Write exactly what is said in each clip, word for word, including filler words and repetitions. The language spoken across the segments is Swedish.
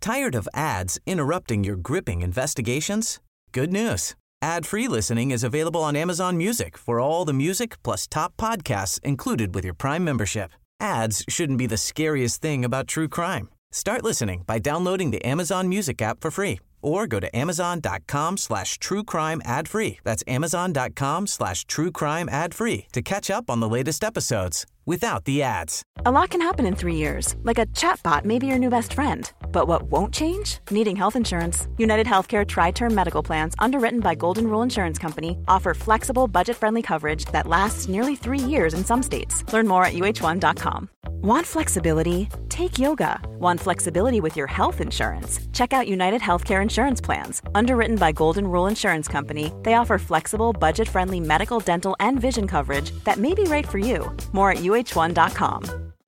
Tired of ads interrupting your gripping investigations? Good news. Ad-free listening is available on Amazon Music for all the music plus top podcasts included with your Prime membership. Ads shouldn't be the scariest thing about true crime. Start listening by downloading the Amazon Music app for free or go to amazon.com slash true crime ad free. That's amazon.com slash true crime ad free to catch up on the latest episodes without the ads. A lot can happen in three years, like a chatbot may be your new best friend. But what won't change? Needing health insurance. United Healthcare Tri-Term Medical Plans, underwritten by Golden Rule Insurance Company, offer flexible, budget-friendly coverage that lasts nearly three years in some states. Learn more at U H one dot com. Want flexibility? Take yoga. Want flexibility with your health insurance? Check out United Healthcare Insurance Plans. Underwritten by Golden Rule Insurance Company, they offer flexible, budget-friendly medical, dental, and vision coverage that may be right for you. More at U H one dot com.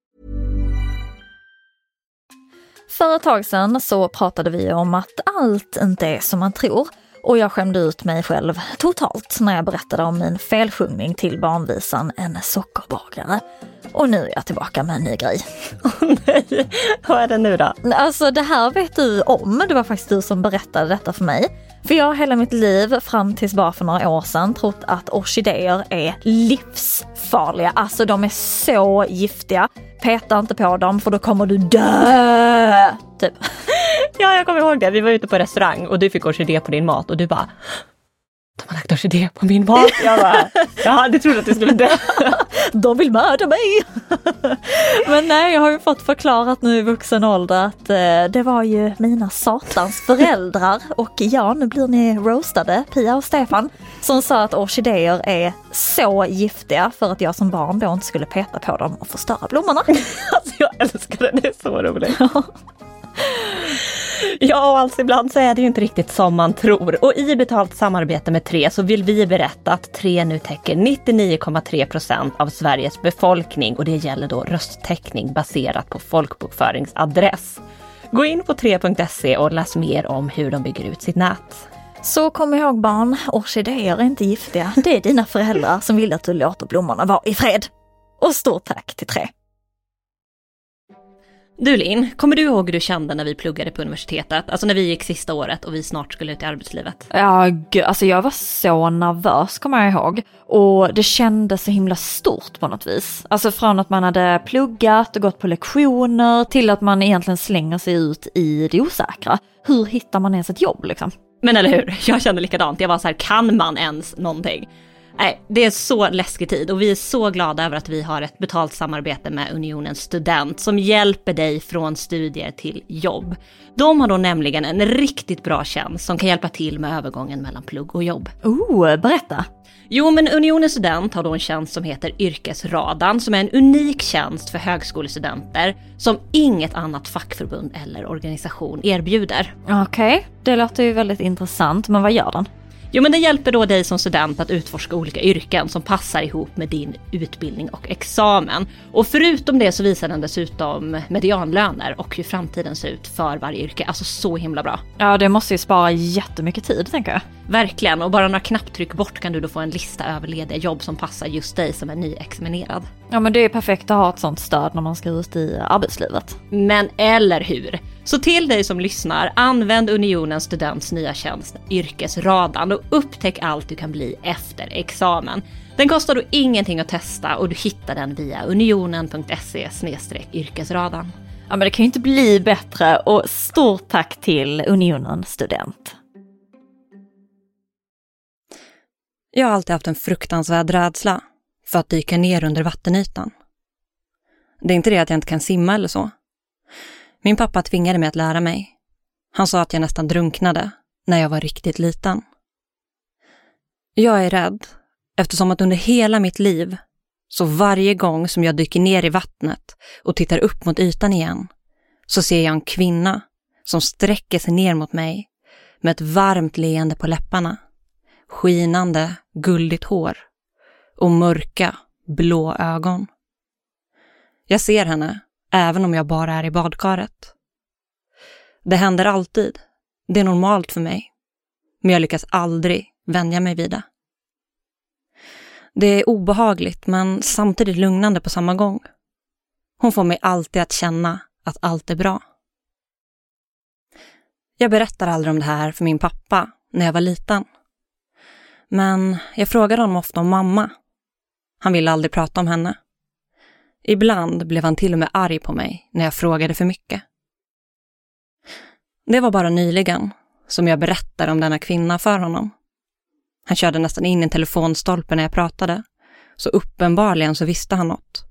För ett tag sedan så pratade vi om att allt inte är som man tror. Och jag skämde ut mig själv totalt när jag berättade om min felsjungning till barnvisan En sockerbagare. Och nu är jag tillbaka med en ny grej. Oh, nej, vad är det nu då? Alltså det här vet du om. Det var faktiskt du som berättade detta för mig. För jag har hela mitt liv fram tills bara för några år sedan trott att orkidéer är livsfarliga. Alltså de är så giftiga. Peta inte på dem för då kommer du dö. Typ. Ja, jag kommer ihåg det. Vi var ute på restaurang och du fick orkidé på din mat och du bara... De har lagt orkidé på min mat. Jag bara, jag hade trott att du skulle dö. De vill mörda mig. Men nej, jag har ju fått förklarat nu i vuxen ålder att eh, det var ju mina satans föräldrar. Och ja, nu blir ni roastade, Pia och Stefan, som sa att orkidéer är så giftiga för att jag som barn då inte skulle peta på dem och förstöra blommorna. Alltså jag älskar det, det är så roligt. Ja, och alltså ibland så är det ju inte riktigt som man tror. Och i betalt samarbete med Tre så vill vi berätta att Tre nu täcker nittionio komma tre procent av Sveriges befolkning. Och det gäller då rösttäckning baserat på folkbokföringsadress. Gå in på tre punkt se och läs mer om hur de bygger ut sitt nät. Så kom ihåg barn, orkidéer är inte giftiga. Det är dina föräldrar som vill att du låter blommorna vara i fred. Och stort tack till Tre. Du Linn, kommer du ihåg hur du kände när vi pluggade på universitetet? Alltså när vi gick sista året och vi snart skulle ut i arbetslivet. Ja, gud, alltså jag var så nervös, kommer jag ihåg. Och det kändes så himla stort på något vis. Alltså från att man hade pluggat och gått på lektioner till att man egentligen slänger sig ut i det osäkra. Hur hittar man ens ett jobb liksom? Men eller hur, jag kände likadant. Jag var så här, kan man ens någonting? Nej, det är så läskig tid och vi är så glada över att vi har ett betalt samarbete med Unionen Student som hjälper dig från studier till jobb. De har då nämligen en riktigt bra tjänst som kan hjälpa till med övergången mellan plugg och jobb. Oh, berätta! Jo, men Unionen Student har då en tjänst som heter Yrkesradan som är en unik tjänst för högskolestudenter som inget annat fackförbund eller organisation erbjuder. Okej, okay. Det låter ju väldigt intressant, men vad gör den? Jo, men det hjälper då dig som student att utforska olika yrken som passar ihop med din utbildning och examen. Och förutom det så visar den dessutom medianlöner och hur framtiden ser ut för varje yrke. Alltså så himla bra. Ja, det måste ju spara jättemycket tid, tänker jag. Verkligen, och bara några knapptryck bort kan du då få en lista över lediga jobb som passar just dig som är nyexaminerad. Ja, men det är perfekt att ha ett sånt stöd när man ska ut i arbetslivet. Men eller hur? Så till dig som lyssnar, använd Unionens Students nya tjänst Yrkesradan och upptäck allt du kan bli efter examen. Den kostar då ingenting att testa och du hittar den via unionen punkt se slash yrkesradan. Ja, men det kan ju inte bli bättre och stort tack till Unionen Student. Jag har alltid haft en fruktansvärd rädsla för att dyka ner under vattenytan. Det är inte det att jag inte kan simma eller så. Min pappa tvingade mig att lära mig. Han sa att jag nästan drunknade när jag var riktigt liten. Jag är rädd eftersom att under hela mitt liv, så varje gång som jag dyker ner i vattnet och tittar upp mot ytan igen, så ser jag en kvinna som sträcker sig ner mot mig med ett varmt leende på läpparna, skinande guldigt hår och mörka blå ögon. Jag ser henne även om jag bara är i badkaret. Det händer alltid. Det är normalt för mig. Men jag lyckas aldrig vänja mig vid det. Det är obehagligt men samtidigt lugnande på samma gång. Hon får mig alltid att känna att allt är bra. Jag berättar aldrig om det här för min pappa när jag var liten. Men jag frågade honom ofta om mamma. Han ville aldrig prata om henne. Ibland blev han till och med arg på mig när jag frågade för mycket. Det var bara nyligen som jag berättade om denna kvinna för honom. Han körde nästan in i en telefonstolpe när jag pratade, så uppenbarligen så visste han något.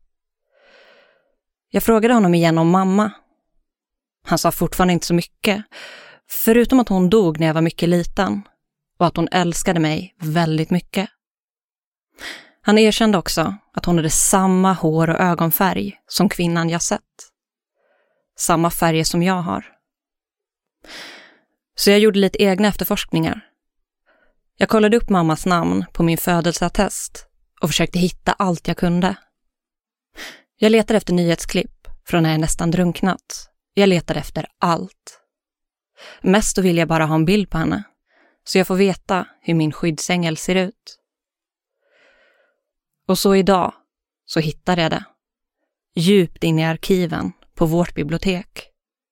Jag frågade honom igen om mamma. Han sa fortfarande inte så mycket, förutom att hon dog när jag var mycket liten och att hon älskade mig väldigt mycket. Han erkände också att hon hade samma hår- och ögonfärg som kvinnan jag sett. Samma färger som jag har. Så jag gjorde lite egna efterforskningar. Jag kollade upp mammas namn på min födelseattest och försökte hitta allt jag kunde. Jag letade efter nyhetsklipp från när jag nästan drunknat. Jag letade efter allt. Mest då ville jag bara ha en bild på henne, så jag får veta hur min skyddsängel ser ut. Och så idag så hittade jag det. Djupt in i arkiven på vårt bibliotek.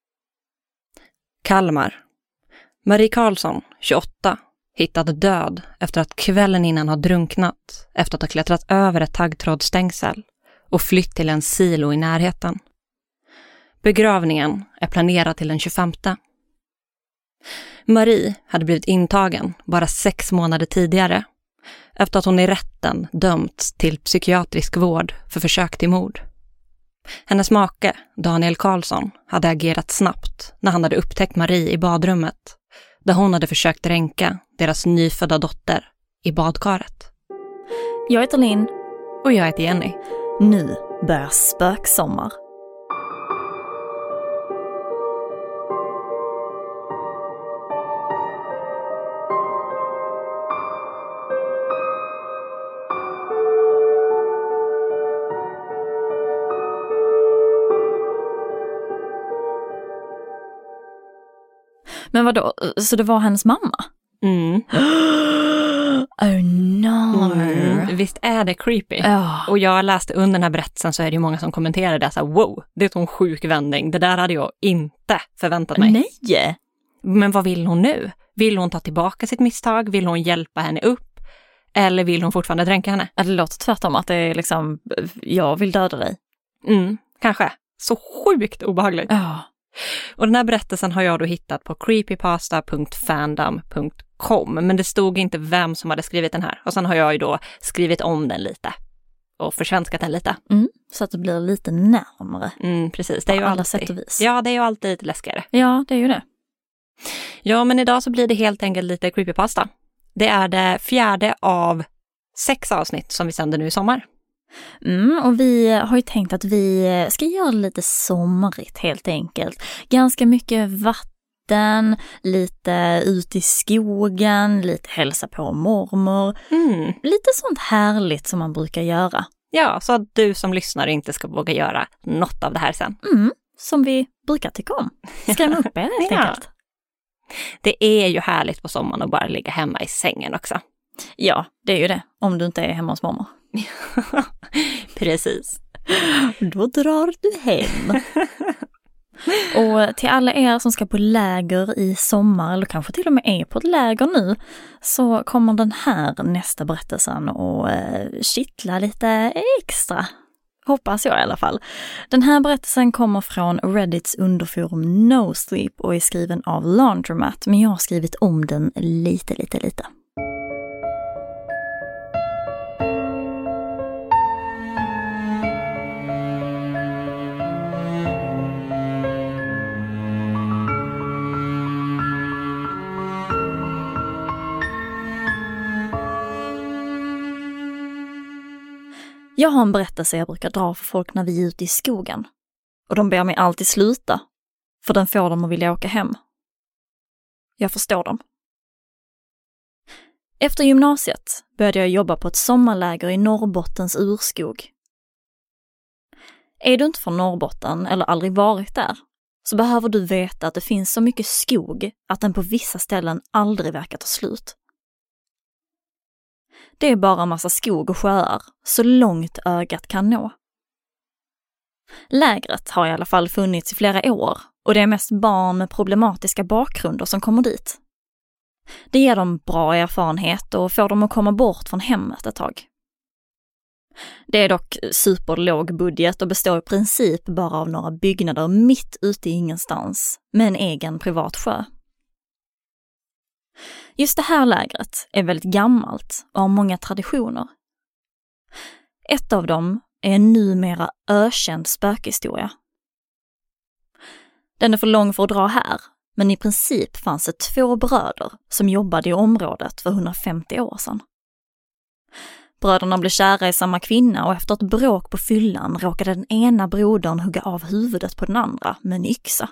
Kalmar. Marie Karlsson, tjugoåtta, hittade död efter att kvällen innan har drunknat efter att ha klättrat över ett taggtrådsstängsel och flytt till en silo i närheten. Begravningen är planerad till den tjugofemte. Marie hade blivit intagen bara sex månader tidigare efter att hon i rätten dömts till psykiatrisk vård för försök till mord. Hennes make, Daniel Karlsson, hade agerat snabbt när han hade upptäckt Marie i badrummet där hon hade försökt ränka deras nyfödda dotter i badkaret. Jag heter Linn. Och jag heter Jenny. Nu börjar spöksommar. Men vadå? Så det var hennes mamma? Mm. Oh no. Mm. Visst är det creepy? Oh. Och jag läste under den här berättelsen så är det ju många som kommenterade det så här, wow, det är en sjuk vändning. Det där hade jag inte förväntat mig. Nej. Men vad vill hon nu? Vill hon ta tillbaka sitt misstag? Vill hon hjälpa henne upp? Eller vill hon fortfarande dränka henne? Det låter tvärtom att det är liksom, jag vill döda dig. Mm, kanske. Så sjukt obehagligt. Oh. Och den här berättelsen har jag då hittat på creepypasta punkt fandom punkt com, men det stod inte vem som hade skrivit den här. Och sen har jag ju då skrivit om den lite och försvenskat den lite. Mm, så att det blir lite närmare. Mm, precis. Det är ju alla alltid, sätt och vis. Ja, det är ju alltid lite läskigare. Ja, det är ju det. Ja, men idag så blir det helt enkelt lite creepypasta. Det är det fjärde av sex avsnitt som vi sänder nu i sommar. Mm, och vi har ju tänkt att vi ska göra det lite somrigt helt enkelt. Ganska mycket vatten, lite ut i skogen, lite hälsa på mormor. Mm. Lite sånt härligt som man brukar göra. Ja, så att du som lyssnar inte ska våga göra något av det här sen. Mm, som vi brukar tycka om. Skrämma upp er helt ja. enkelt. Det är ju härligt på sommaren att bara ligga hemma i sängen också. Ja, det är ju det. Om du inte är hemma hos mormor. Precis. Då drar du hem. Och till alla er som ska på läger i sommar, eller kanske till och med är på ett läger nu, så kommer den här nästa berättelsen och eh, kittla lite extra. Hoppas jag i alla fall. Den här berättelsen kommer från Reddits underforum No Sleep och är skriven av Laundromat, men jag har skrivit om den lite, lite, lite. Jag har en berättelse jag brukar dra för folk när vi är ute i skogen. Och de ber mig alltid sluta, för den får dem att vilja åka hem. Jag förstår dem. Efter gymnasiet började jag jobba på ett sommarläger i Norrbottens urskog. Är du inte från Norrbotten eller aldrig varit där, så behöver du veta att det finns så mycket skog att den på vissa ställen aldrig verkar ta slut. Det är bara en massa skog och sjöar, så långt ögat kan nå. Lägret har i alla fall funnits i flera år och det är mest barn med problematiska bakgrunder som kommer dit. Det ger dem bra erfarenhet och får dem att komma bort från hemmet ett tag. Det är dock superlåg budget och består i princip bara av några byggnader mitt ute i ingenstans med en egen privat sjö. Just det här lägret är väldigt gammalt och har många traditioner. Ett av dem är en numera ökänd spökhistoria. Den är för lång för att dra här, men i princip fanns det två bröder som jobbade i området för hundrafemtio år sedan. Bröderna blev kära i samma kvinna och efter ett bråk på fyllan råkade den ena brodern hugga av huvudet på den andra med en yxa.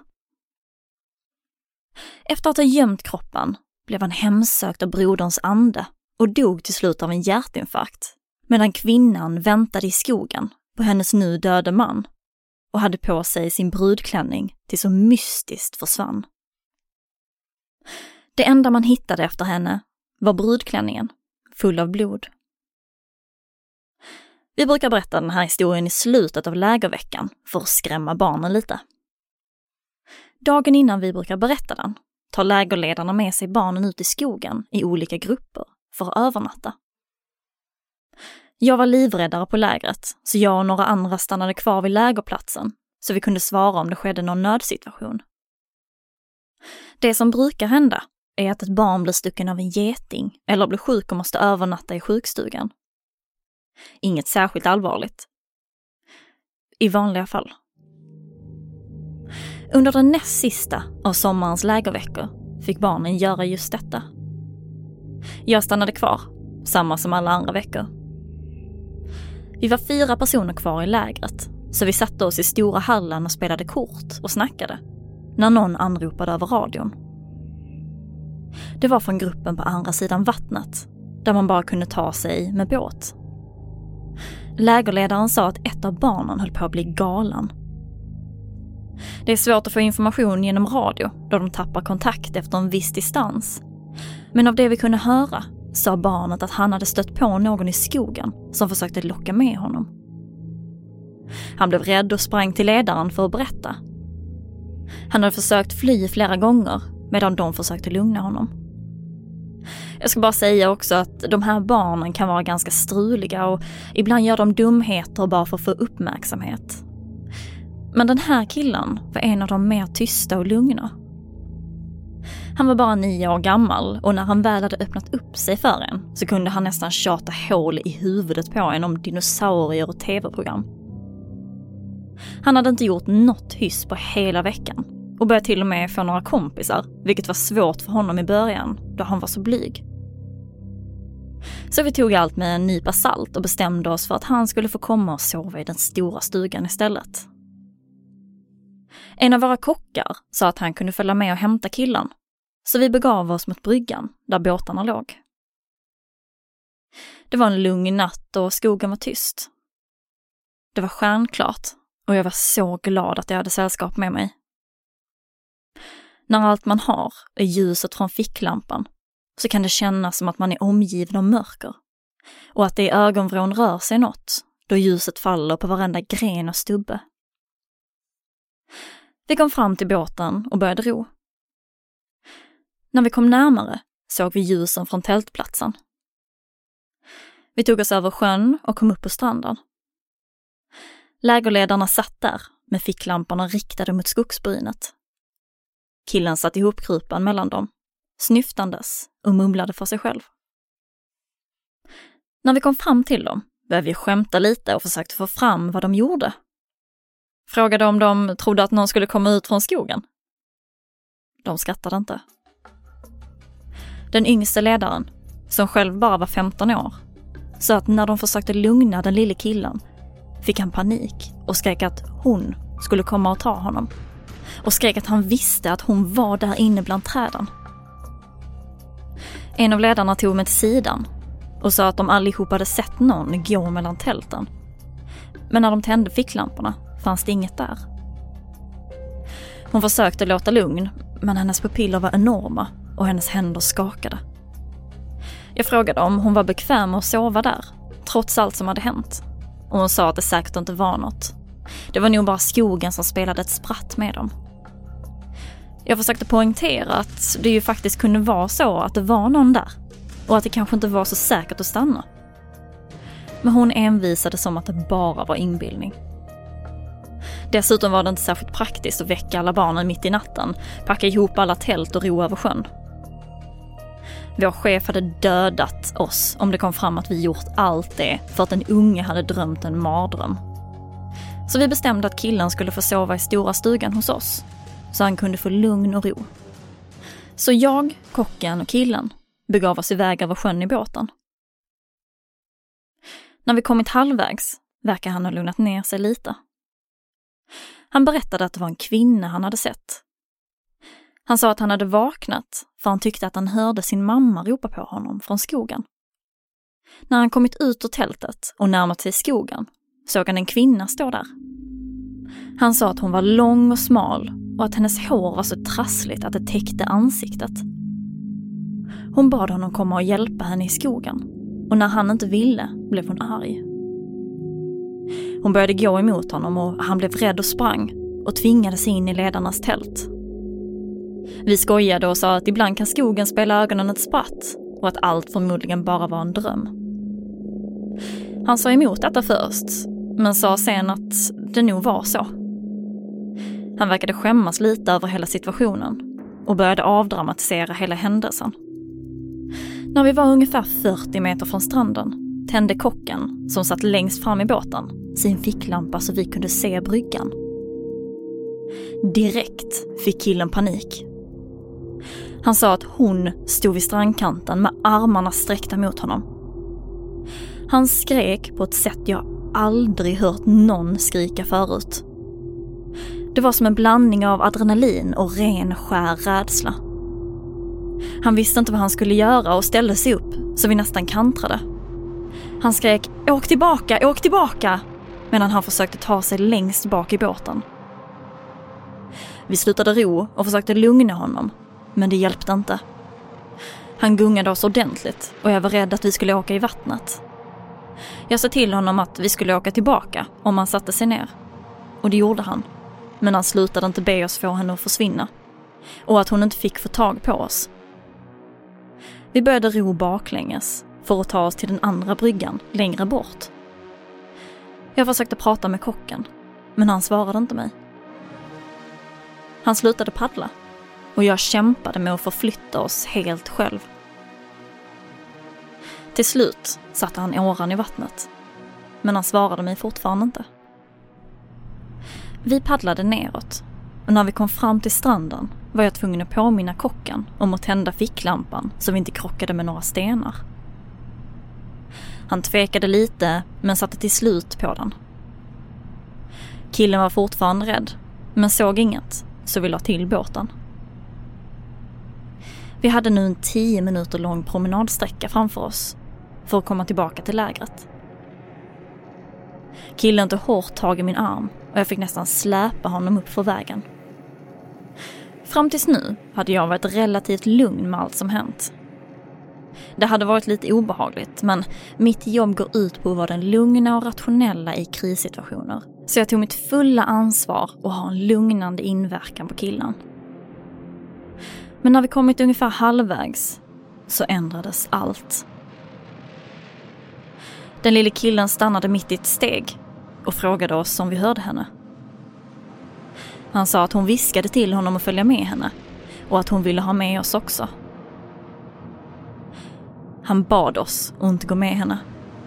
Efter att ha gömt kroppen blev han hemsökt av broderns ande och dog till slut av en hjärtinfarkt, medan kvinnan väntade i skogen på hennes nu döde man och hade på sig sin brudklänning till så mystiskt försvann. Det enda man hittade efter henne var brudklänningen, full av blod. Vi brukar berätta den här historien i slutet av lägerveckan för att skrämma barnen lite. Dagen innan vi brukar berätta den tar lägerledarna med sig barnen ut i skogen i olika grupper för att övernatta. Jag var livräddare på lägret, så jag och några andra stannade kvar vid lägerplatsen så vi kunde svara om det skedde någon nödsituation. Det som brukar hända är att ett barn blir stucken av en geting eller blir sjuk och måste övernatta i sjukstugan. Inget särskilt allvarligt. I vanliga fall. Under den näst sista av sommarens lägerveckor fick barnen göra just detta. Jag stannade kvar, samma som alla andra veckor. Vi var fyra personer kvar i lägret, så vi satte oss i stora hallen och spelade kort och snackade, när någon anropade över radion. Det var från gruppen på andra sidan vattnet, där man bara kunde ta sig med båt. Lägerledaren sa att ett av barnen höll på att bli galen. Det är svårt att få information genom radio då de tappar kontakt efter en viss distans. Men av det vi kunde höra sa barnet att han hade stött på någon i skogen som försökte locka med honom. Han blev rädd och sprang till ledaren för att berätta. Han hade försökt fly flera gånger medan de försökte lugna honom. Jag ska bara säga också att de här barnen kan vara ganska struliga och ibland gör de dumheter bara för att få uppmärksamhet. Men den här killen var en av de mer tysta och lugna. Han var bara nio år gammal och när han väl hade öppnat upp sig för en så kunde han nästan tjata hål i huvudet på en om dinosaurier och tv-program. Han hade inte gjort något hyss på hela veckan och började till och med få några kompisar, vilket var svårt för honom i början då han var så blyg. Så vi tog allt med en nypa salt och bestämde oss för att han skulle få komma och sova i den stora stugan istället. En av våra kockar sa att han kunde följa med och hämta killen, så vi begav oss mot bryggan där båtarna låg. Det var en lugn natt och skogen var tyst. Det var stjärnklart och jag var så glad att jag hade sällskap med mig. När allt man har är ljuset från ficklampan så kan det kännas som att man är omgiven av mörker och att det i ögonvrån rör sig något då ljuset faller på varenda gren och stubbe. Vi kom fram till båten och började ro. När vi kom närmare såg vi ljusen från tältplatsen. Vi tog oss över sjön och kom upp på stranden. Lägerledarna satt där med ficklamporna riktade mot skogsbrynet. Killen satt ihop krypan mellan dem, snyftandes och mumlade för sig själv. När vi kom fram till dem började vi skämta lite och försökte få fram vad de gjorde. Frågade om de trodde att någon skulle komma ut från skogen. De skrattade inte. Den yngste ledaren, som själv bara var femton år, sa att när de försökte lugna den lille killen fick han panik och skrek att hon skulle komma och ta honom. Och skrek att han visste att hon var där inne bland träden. En av ledarna tog mig till sidan och sa att de allihop hade sett någon gå mellan tälten. Men när de tände ficklamporna fanns det inget där. Hon försökte låta lugn, men hennes pupiller var enorma och hennes händer skakade. Jag frågade om hon var bekväm att sova där, trots allt som hade hänt. Och hon sa att det säkert inte var något. Det var nog bara skogen som spelade ett spratt med dem. Jag försökte poängtera att det ju faktiskt kunde vara så att det var någon där och att det kanske inte var så säkert att stanna. Men hon envisade som att det bara var inbildning. Dessutom var det inte särskilt praktiskt att väcka alla barnen mitt i natten, packa ihop alla tält och ro över sjön. Vår chef hade dödat oss om det kom fram att vi gjort allt det för att en unge hade drömt en mardröm. Så vi bestämde att killen skulle få sova i stora stugan hos oss, så han kunde få lugn och ro. Så jag, kocken och killen begav oss iväg över sjön i båten. När vi kommit halvvägs verkar han ha lugnat ner sig lite. Han berättade att det var en kvinna han hade sett. Han sa att han hade vaknat för han tyckte att han hörde sin mamma ropa på honom från skogen. När han kommit ut ur tältet och närmat sig skogen såg han en kvinna stå där. Han sa att hon var lång och smal och att hennes hår var så trassligt att det täckte ansiktet. Hon bad honom komma och hjälpa henne i skogen och när han inte ville blev hon arg. Hon började gå emot honom och han blev rädd och sprang och tvingades in i ledarnas tält. Vi skojade och sa att ibland kan skogen spela ögonen ett spratt och att allt förmodligen bara var en dröm. Han sa emot detta först, men sa sen att det nog var så. Han verkade skämmas lite över hela situationen och började avdramatisera hela händelsen. När vi var ungefär fyrtio meter från stranden tände kocken, som satt längst fram i båten, sin ficklampa så vi kunde se bryggan. Direkt fick killen panik. Han sa att hon stod vid strandkanten med armarna sträckta mot honom. Han skrek på ett sätt jag aldrig hört någon skrika förut. Det var som en blandning av adrenalin och ren skär rädsla. Han visste inte vad han skulle göra och ställde sig upp så vi nästan kantrade. Han skrek "Åk tillbaka, åk tillbaka!" medan han försökte ta sig längst bak i båten. Vi slutade ro och försökte lugna honom, men det hjälpte inte. Han gungade oss ordentligt och jag var rädd att vi skulle åka i vattnet. Jag sa till honom att vi skulle åka tillbaka om han satte sig ner. Och det gjorde han, men han slutade inte be oss få henne att försvinna. Och att hon inte fick få tag på oss. Vi började ro baklänges för att ta oss till den andra bryggan längre bort. Jag försökte prata med kocken, men han svarade inte mig. Han slutade paddla och jag kämpade med att förflytta oss helt själv. Till slut satte han åran i vattnet, men han svarade mig fortfarande inte. Vi paddlade neråt och när vi kom fram till stranden var jag tvungen att påminna kocken om att tända ficklampan så vi inte krockade med några stenar. Han tvekade lite men satte till slut på den. Killen var fortfarande rädd men såg inget så vi la till båten. Vi hade nu en tio minuter lång promenadsträcka framför oss för att komma tillbaka till lägret. Killen tog hårt tag i min arm och jag fick nästan släpa honom upp för vägen. Fram tills nu hade jag varit relativt lugn med allt som hänt. Det hade varit lite obehagligt, men mitt jobb går ut på att vara den lugna och rationella i krissituationer. Så jag tog mitt fulla ansvar och ha en lugnande inverkan på killen. Men när vi kommit ungefär halvvägs så ändrades allt. Den lille killen stannade mitt i ett steg och frågade oss om vi hörde henne. Han sa att hon viskade till honom att följa med henne och att hon ville ha med oss också. Han bad oss att inte gå med henne.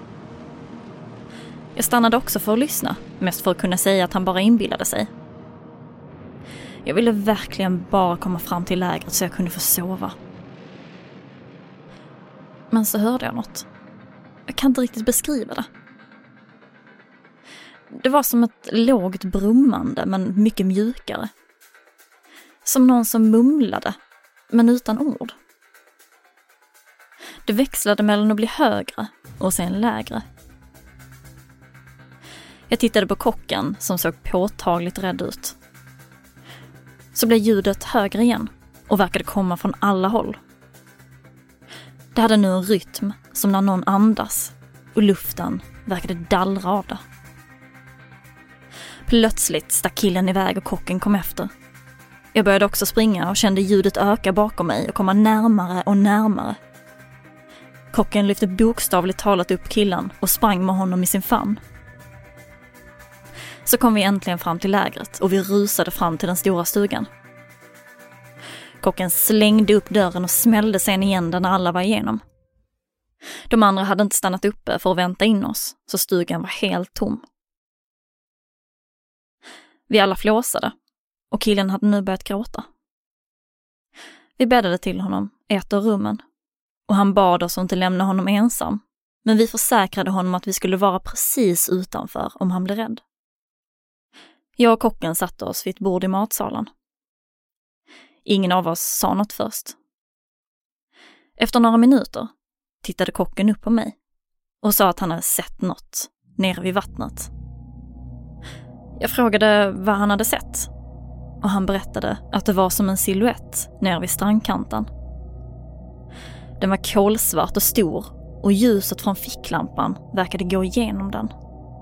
Jag stannade också för att lyssna, mest för att kunna säga att han bara inbillade sig. Jag ville verkligen bara komma fram till lägret så jag kunde få sova. Men så hörde jag något. Jag kan inte riktigt beskriva det. Det var som ett lågt brummande men mycket mjukare. Som någon som mumlade, men utan ord. Det växlade mellan att bli högre och sen lägre. Jag tittade på kocken som såg påtagligt rädd ut. Så blev ljudet högre igen och verkade komma från alla håll. Det hade nu en rytm som när någon andas och luften verkade dallra av det. Plötsligt stack killen iväg och kocken kom efter. Jag började också springa och kände ljudet öka bakom mig och komma närmare och närmare. Kocken lyfte bokstavligt talat upp killen och sprang med honom i sin famn. Så kom vi äntligen fram till lägret och vi rusade fram till den stora stugan. Kocken slängde upp dörren och smällde sen igen den när alla var igenom. De andra hade inte stannat uppe för att vänta in oss, så stugan var helt tom. Vi alla flåsade och killen hade nu börjat gråta. Vi bäddade till honom i ett av rummen och han bad oss inte lämna honom ensam, men vi försäkrade honom att vi skulle vara precis utanför om han blev rädd. Jag och kocken satte oss vid ett bord i matsalen. Ingen av oss sa något först. Efter några minuter tittade kocken upp på mig och sa att han hade sett något nere vid vattnet. Jag frågade vad han hade sett och han berättade att det var som en silhuett nere vid strandkanten. Den var kolsvart och stor och ljuset från ficklampan verkade gå igenom den.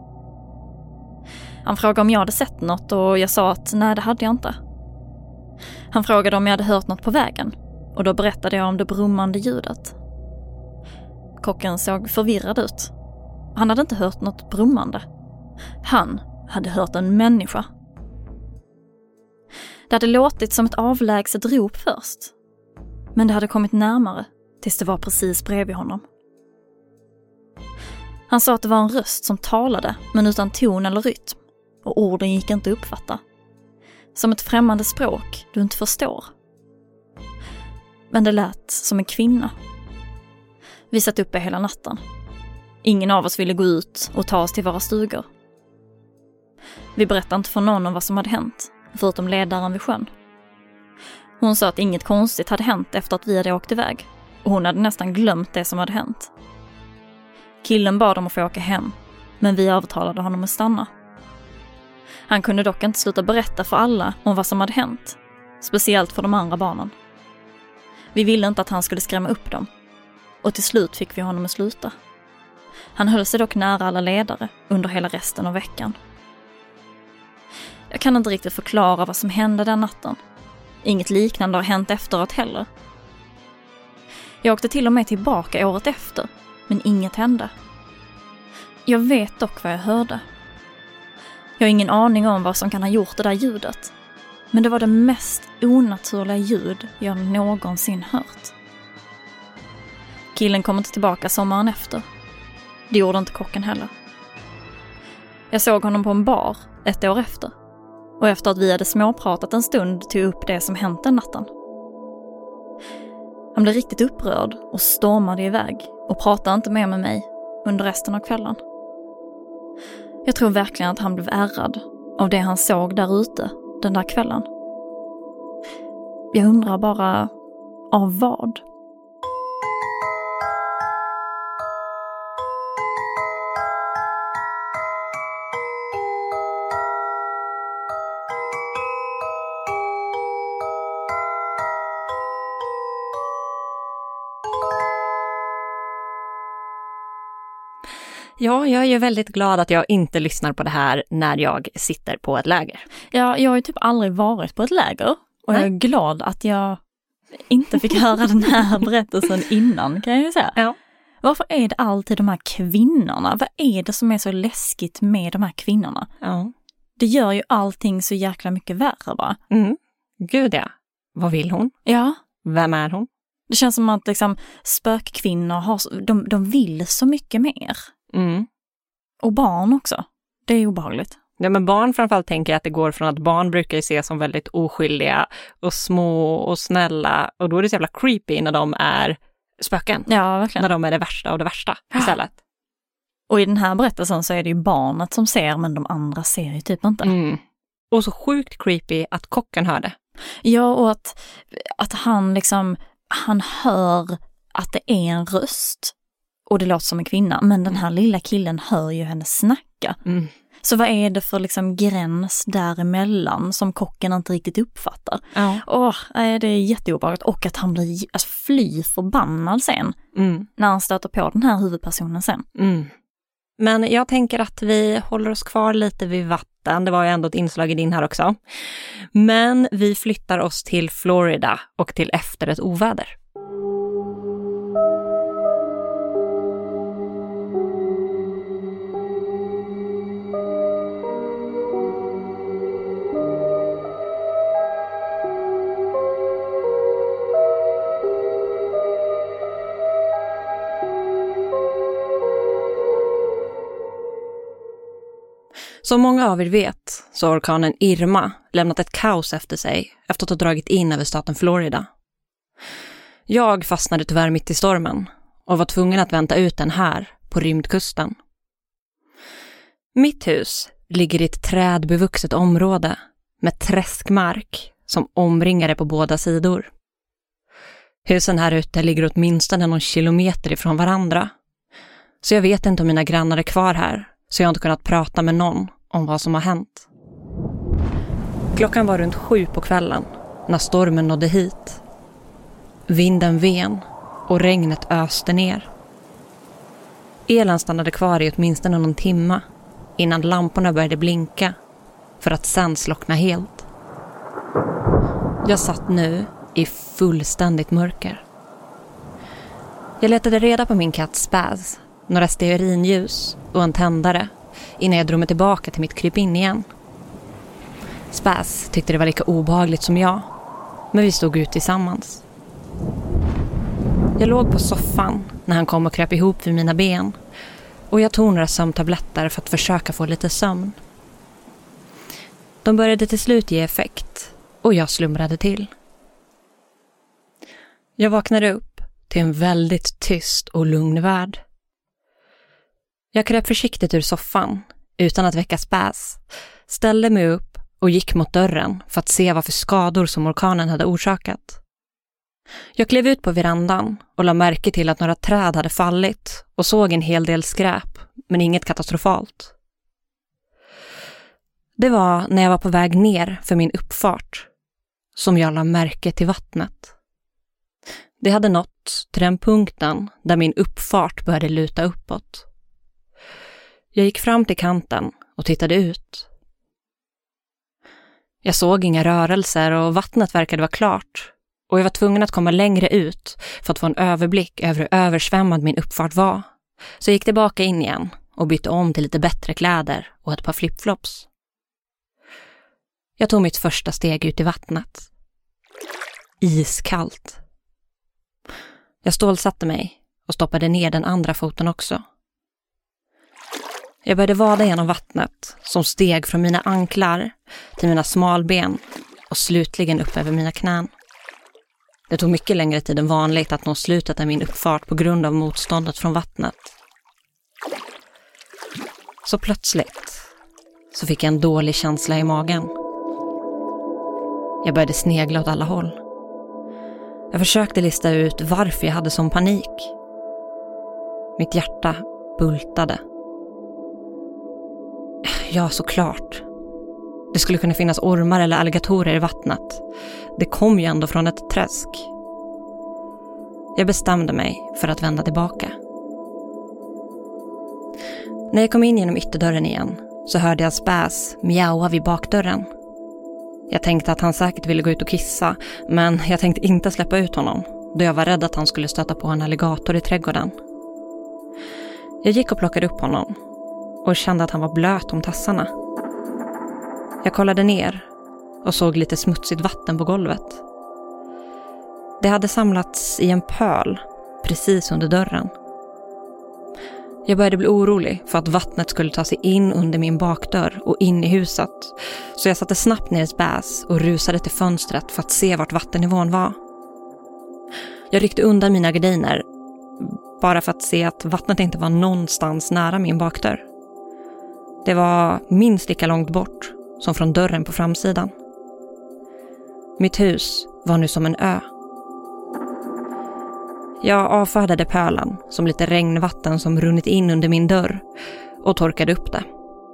Han frågade om jag hade sett något och jag sa att nej, det hade jag inte. Han frågade om jag hade hört något på vägen och då berättade jag om det brummande ljudet. Kocken såg förvirrad ut. Han hade inte hört något brummande. Han hade hört en människa. Det hade låtit som ett avlägset rop först, men det hade kommit närmare tills det var precis bredvid honom. Han sa att det var en röst som talade, men utan ton eller rytm, och orden gick inte att uppfatta. Som ett främmande språk du inte förstår. Men det lät som en kvinna. Vi satt uppe hela natten. Ingen av oss ville gå ut och ta oss till våra stugor. Vi berättade inte för någon om vad som hade hänt, förutom ledaren vid sjön. Hon sa att inget konstigt hade hänt efter att vi hade åkt iväg, och hon hade nästan glömt det som hade hänt. Killen bad om att få åka hem, men vi övertalade honom att stanna. Han kunde dock inte sluta berätta för alla om vad som hade hänt, speciellt för de andra barnen. Vi ville inte att han skulle skrämma upp dem, och till slut fick vi honom att sluta. Han höll sig dock nära alla ledare under hela resten av veckan. Jag kan inte riktigt förklara vad som hände den natten. Inget liknande har hänt efteråt heller. Jag åkte till och med tillbaka året efter, men inget hände. Jag vet dock vad jag hörde. Jag har ingen aning om vad som kan ha gjort det där ljudet, men det var det mest onaturliga ljud jag någonsin hört. Killen kom inte tillbaka sommaren efter. Det gjorde inte kocken heller. Jag såg honom på en bar ett år efter, och efter att vi hade småpratat en stund tog upp det som hänt den natten. Han blev riktigt upprörd och stormade iväg och pratade inte mer med mig under resten av kvällen. Jag tror verkligen att han blev ärrad av det han såg där ute den där kvällen. Jag undrar bara, av vad? Ja, jag är ju väldigt glad att jag inte lyssnar på det här när jag sitter på ett läger. Ja, jag har ju typ aldrig varit på ett läger. Och Nej. Jag är glad att jag inte fick höra den här berättelsen innan, kan jag ju säga. Ja. Varför är det alltid de här kvinnorna? Vad är det som är så läskigt med de här kvinnorna? Ja. Det gör ju allting så jäkla mycket värre, va? Mm. Gud ja. Vad vill hon? Ja. Vem är hon? Det känns som att liksom, spökkvinnor har, de, de vill så mycket mer. Mm. Och barn också. Det är obehagligt. Ja, men barn framförallt tänker att det går från att barn brukar ses som väldigt oskyldiga och små och snälla. Och då är det så jävla creepy när de är spöken. Ja, verkligen. När de är det värsta av det värsta istället. Och i den här berättelsen så är det ju barnet som ser, men de andra ser ju typ inte. Mm. Och så sjukt creepy att kocken hörde. Ja, och att, att han liksom, han hör att det är en röst. Och det låter som en kvinna, men den här lilla killen hör ju henne snacka. Mm. Så vad är det för liksom gräns däremellan som kocken inte riktigt uppfattar? Ja. Åh, det är jätteobehagligt. Och att han blir alltså, fly förbannad sen. Mm. När han stöter på den här huvudpersonen sen. Mm. Men jag tänker att vi håller oss kvar lite vid vatten. Det var ju ändå ett inslag i din här också. Men vi flyttar oss till Florida och till efter ett oväder. Som många av er vet så har orkanen Irma lämnat ett kaos efter sig efter att ha dragit in över staten Florida. Jag fastnade tyvärr mitt i stormen och var tvungen att vänta ut den här på rymdkusten. Mitt hus ligger i ett trädbevuxet område med träskmark som omringar det på båda sidor. Husen här ute ligger åtminstone någon kilometer ifrån varandra. Så jag vet inte om mina grannar är kvar här, så jag har inte kunnat prata med någon om vad som har hänt. Klockan var runt sju på kvällen när stormen nådde hit. Vinden ven och regnet öste ner. Elen stannade kvar i åtminstone någon timme innan lamporna började blinka för att sen slockna helt. Jag satt nu i fullständigt mörker. Jag letade reda på min katt Spaz, några stearinljus och en tändare innan jag drog mig tillbaka till mitt krypin igen. Spaz tyckte det var lika obehagligt som jag, men vi stod ut tillsammans. Jag låg på soffan när han kom och kröp ihop vid mina ben och jag tog några sömntabletter för att försöka få lite sömn. De började till slut ge effekt och jag slumrade till. Jag vaknade upp till en väldigt tyst och lugn värld. Jag kröp försiktigt ur soffan utan att väcka Spaz, ställde mig upp och gick mot dörren för att se vad för skador som orkanen hade orsakat. Jag klev ut på verandan och la märke till att några träd hade fallit och såg en hel del skräp, men inget katastrofalt. Det var när jag var på väg ner för min uppfart som jag la märke till vattnet. Det hade nått till den punkten där min uppfart började luta uppåt. Jag gick fram till kanten och tittade ut. Jag såg inga rörelser och vattnet verkade vara klart. Och jag var tvungen att komma längre ut för att få en överblick över hur översvämmad min uppfart var. Så jag gick tillbaka in igen och bytte om till lite bättre kläder och ett par flipflops. Jag tog mitt första steg ut i vattnet. Iskallt. Jag stålsatte mig och stoppade ner den andra foten också. Jag började vada genom vattnet som steg från mina anklar till mina smalben och slutligen upp över mina knän. Det tog mycket längre tid än vanligt att nå slutet av min uppfart på grund av motståndet från vattnet. Så plötsligt så fick jag en dålig känsla i magen. Jag började snegla åt alla håll. Jag försökte lista ut varför jag hade sån panik. Mitt hjärta bultade. Ja, såklart. Det skulle kunna finnas ormar eller alligatorer i vattnet. Det kom ju ändå från ett träsk. Jag bestämde mig för att vända tillbaka. När jag kom in genom ytterdörren igen så hörde jag Spaz mjaua vid bakdörren. Jag tänkte att han säkert ville gå ut och kissa, men jag tänkte inte släppa ut honom då jag var rädd att han skulle stöta på en alligator i trädgården. Jag gick och plockade upp honom och kände att han var blöt om tassarna. Jag kollade ner och såg lite smutsigt vatten på golvet. Det hade samlats i en pöl precis under dörren. Jag började bli orolig för att vattnet skulle ta sig in under min bakdörr och in i huset. Så jag satte snabbt ner ett Spaz och rusade till fönstret för att se vart vattennivån var. Jag ryckte undan mina gardiner bara för att se att vattnet inte var någonstans nära min bakdörr. Det var minst lika långt bort som från dörren på framsidan. Mitt hus var nu som en ö. Jag avfärdade pölen som lite regnvatten som runnit in under min dörr och torkade upp det.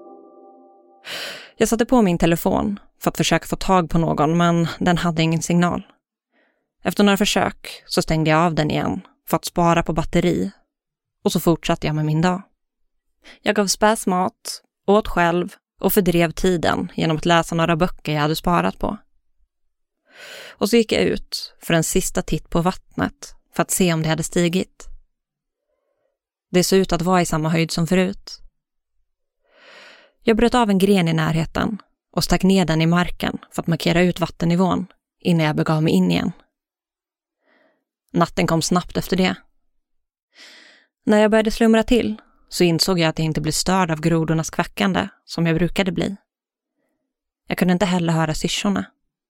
Jag satte på min telefon för att försöka få tag på någon, men den hade ingen signal. Efter några försök så stängde jag av den igen för att spara på batteri och så fortsatte jag med min dag. Jag gav Späs mat, åt själv och fördrev tiden genom att läsa några böcker jag hade sparat på. Och så gick jag ut för en sista titt på vattnet för att se om det hade stigit. Det såg ut att vara i samma höjd som förut. Jag bröt av en gren i närheten och stack ner den i marken för att markera ut vattennivån innan jag begav mig in igen. Natten kom snabbt efter det. När jag började slumra till så insåg jag att jag inte blev störd av grodornas kvackande som jag brukade bli. Jag kunde inte heller höra syrsorna.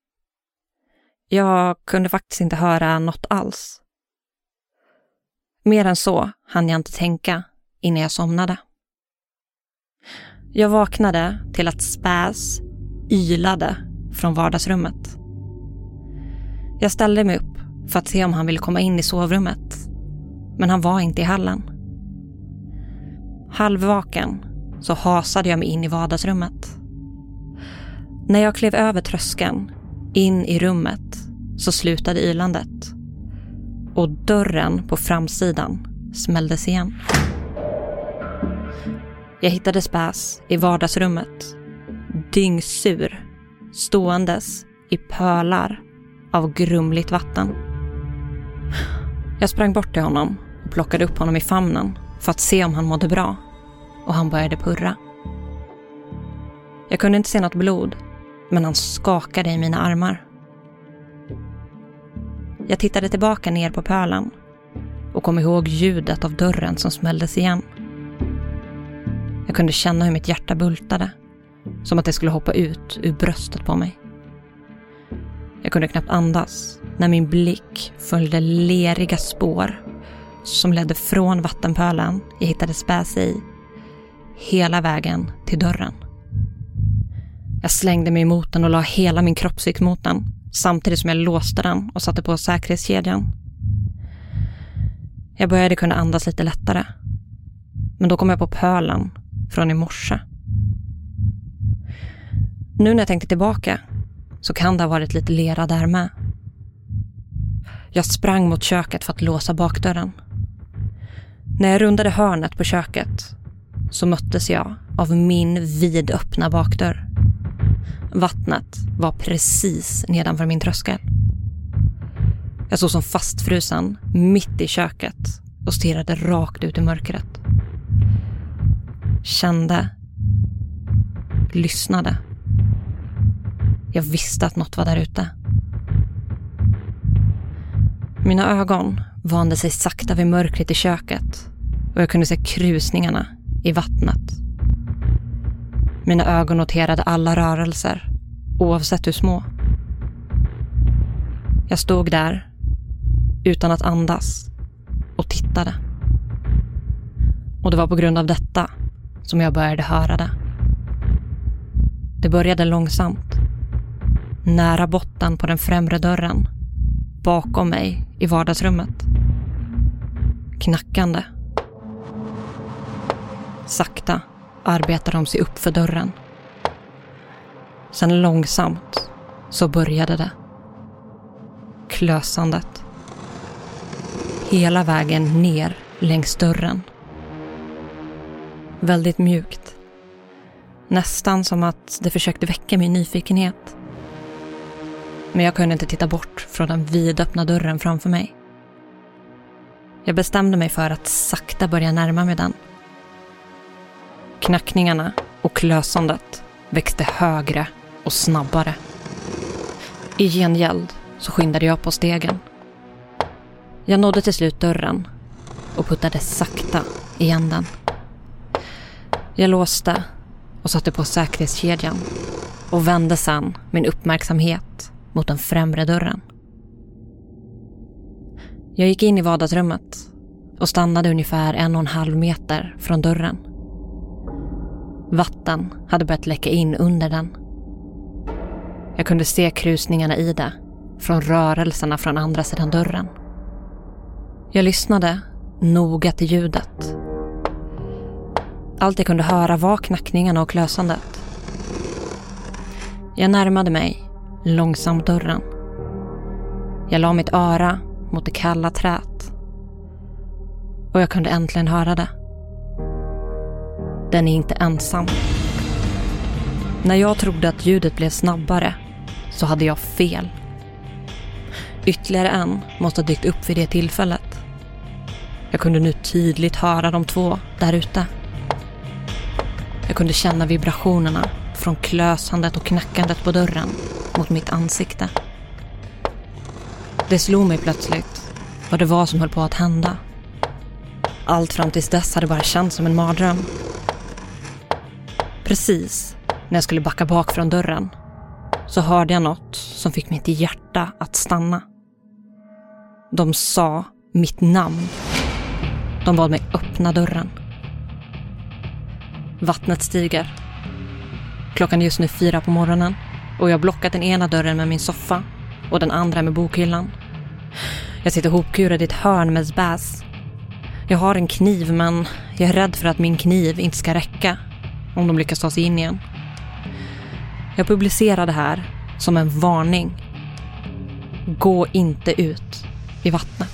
Jag kunde faktiskt inte höra något alls. Mer än så hann jag inte tänka innan jag somnade. Jag vaknade till att Späs ylade från vardagsrummet. Jag ställde mig upp för att se om han ville komma in i sovrummet, men han var inte i hallen. Halvvaken så hasade jag mig in i vardagsrummet. När jag klev över tröskeln in i rummet så slutade ylandet och dörren på framsidan smälldes igen. Jag hittade Späs i vardagsrummet, dyngsur, ståendes i pölar av grumligt vatten. Jag sprang bort till honom och plockade upp honom i famnen för att se om han mådde bra, och han började purra. Jag kunde inte se något blod, men han skakade i mina armar. Jag tittade tillbaka ner på pölen och kom ihåg ljudet av dörren som smälldes igen. Jag kunde känna hur mitt hjärta bultade, som att det skulle hoppa ut ur bröstet på mig. Jag kunde knappt andas när min blick följde leriga spår som ledde från vattenpölen jag hittade Späs i, hela vägen till dörren. Jag slängde mig mot den och la hela min kroppsvikt mot den, samtidigt som jag låste den och satte på säkerhetskedjan. Jag började kunna andas lite lättare, men då kom jag på pölen från i morse. Nu när jag tänkte tillbaka så kan det ha varit lite lera där med. Jag sprang mot köket för att låsa bakdörren. När jag rundade hörnet på köket så möttes jag av min vidöppna bakdörr. Vattnet var precis nedanför min tröskel. Jag såg som fastfrusen mitt i köket och stirrade rakt ut i mörkret. Kände, lyssnade. Jag visste att något var där ute. Mina ögon vande sig sakta vid mörkret i köket och jag kunde se krusningarna i vattnet. Mina ögon noterade alla rörelser, oavsett hur små. Jag stod där utan att andas och tittade. Och det var på grund av detta som jag började höra det. Det började långsamt, nära botten på den främre dörren, bakom mig i vardagsrummet. Knackande. Sakta arbetade de sig upp för dörren. Sen långsamt så började det. Klösandet. Hela vägen ner längs dörren. Väldigt mjukt. Nästan som att det försökte väcka min nyfikenhet. Men jag kunde inte titta bort från den vidöppna dörren framför mig. Jag bestämde mig för att sakta börja närma mig den. Knackningarna och klösandet växte högre och snabbare. I gengäld så skyndade jag på stegen. Jag nådde till slut dörren och puttade sakta igen den. Jag låste och satte på säkerhetskedjan och vände sedan min uppmärksamhet mot den främre dörren. Jag gick in i vardagsrummet och stannade ungefär en och en halv meter från dörren. Vatten hade börjat läcka in under den. Jag kunde se krusningarna i det från rörelserna från andra sidan dörren. Jag lyssnade noga till ljudet. Allt jag kunde höra var knackningarna och klösandet. Jag närmade mig långsamt dörren. Jag la mitt öra mot det kalla träet. Och jag kunde äntligen höra det. den är inte ensam. När jag trodde att ljudet blev snabbare så hade jag fel. Ytterligare en måste ha dykt upp vid det tillfället. Jag kunde nu tydligt höra de två där ute. Jag kunde känna vibrationerna från klösandet och knackandet på dörren mot mitt ansikte. Det slog mig plötsligt vad det var som höll på att hända. Allt fram tills dess hade bara känts som en mardröm. Precis när jag skulle backa bak från dörren så hörde jag något som fick mitt hjärta att stanna. De sa mitt namn. De bad mig öppna dörren. Vattnet stiger. Klockan är just nu fyra på morgonen och jag har blockat den ena dörren med min soffa och den andra med bokhyllan. Jag sitter hopkurad i ett hörn med späs. Jag har en kniv men jag är rädd för att min kniv inte ska räcka om de lyckas ta sig in igen. Jag publicerar det här som en varning. Gå inte ut i vattnet.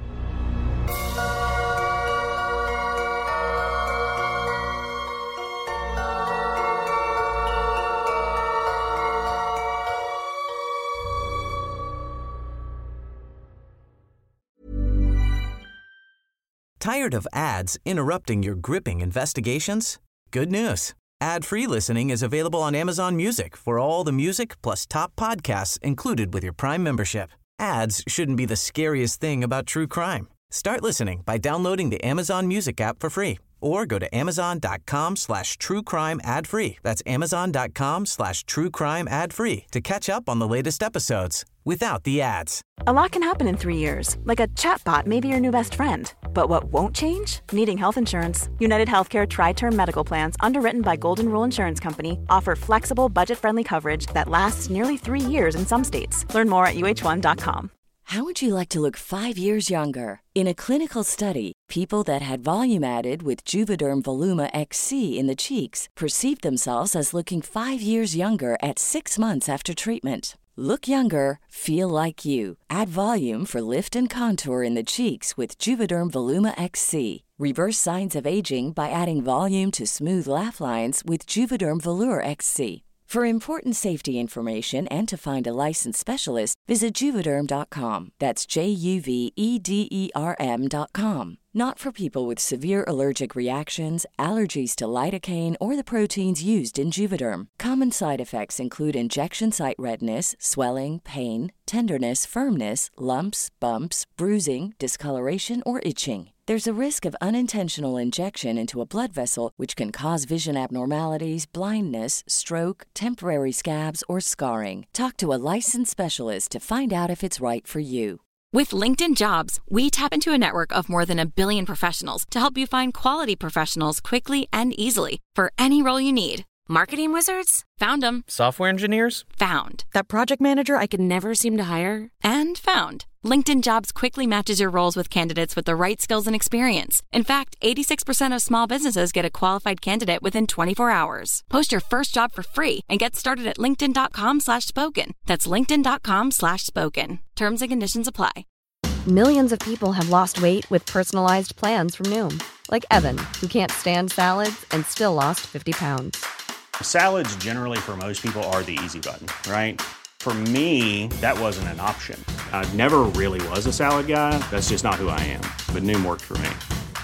Tired of ads interrupting your gripping investigations? Good news. Ad-free listening is available on Amazon Music for all the music plus top podcasts included with your Prime membership. Ads shouldn't be the scariest thing about true crime. Start listening by downloading the Amazon Music app for free or go to amazon.com slash true crime ad free. That's amazon.com slash true crime ad free to catch up on the latest episodes without the ads. A lot can happen in three years, like a chatbot may be your new best friend. But what won't change? Needing health insurance. United Healthcare Tri-Term Medical Plans, underwritten by Golden Rule Insurance Company, offer flexible, budget-friendly coverage that lasts nearly three years in some states. Learn more at U H one dot com. How would you like to look five years younger? In a clinical study, people that had volume added with Juvederm Voluma X C in the cheeks perceived themselves as looking five years younger at six months after treatment. Look younger, feel like you. Add volume for lift and contour in the cheeks with Juvederm Voluma X C. Reverse signs of aging by adding volume to smooth laugh lines with Juvederm Volure X C. For important safety information and to find a licensed specialist, visit Juvederm dot com. That's J U V E D E R M dot com. Not for people with severe allergic reactions, allergies to lidocaine, or the proteins used in Juvederm. Common side effects include injection site redness, swelling, pain, tenderness, firmness, lumps, bumps, bruising, discoloration, or itching. There's a risk of unintentional injection into a blood vessel, which can cause vision abnormalities, blindness, stroke, temporary scabs, or scarring. Talk to a licensed specialist to find out if it's right for you. With LinkedIn Jobs, we tap into a network of more than a billion professionals to help you find quality professionals quickly and easily for any role you need. Marketing wizards? Found them. Software engineers? Found. That project manager I could never seem to hire? And found. LinkedIn Jobs quickly matches your roles with candidates with the right skills and experience. In fact, eighty-six percent of small businesses get a qualified candidate within twenty-four hours. Post your first job for free and get started at linkedin.com slash spoken. That's linkedin.com slash spoken. Terms and conditions apply. Millions of people have lost weight with personalized plans from Noom. Like Evan, who can't stand salads and still lost fifty pounds. Salads generally for most people are the easy button, right? For me, that wasn't an option. I never really was a salad guy. That's just not who I am. But Noom worked for me.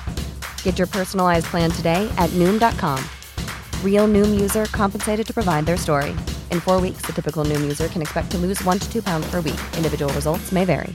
Get your personalized plan today at Noom dot com. Real Noom user compensated to provide their story. In four weeks, the typical Noom user can expect to lose one to two pounds per week. Individual results may vary.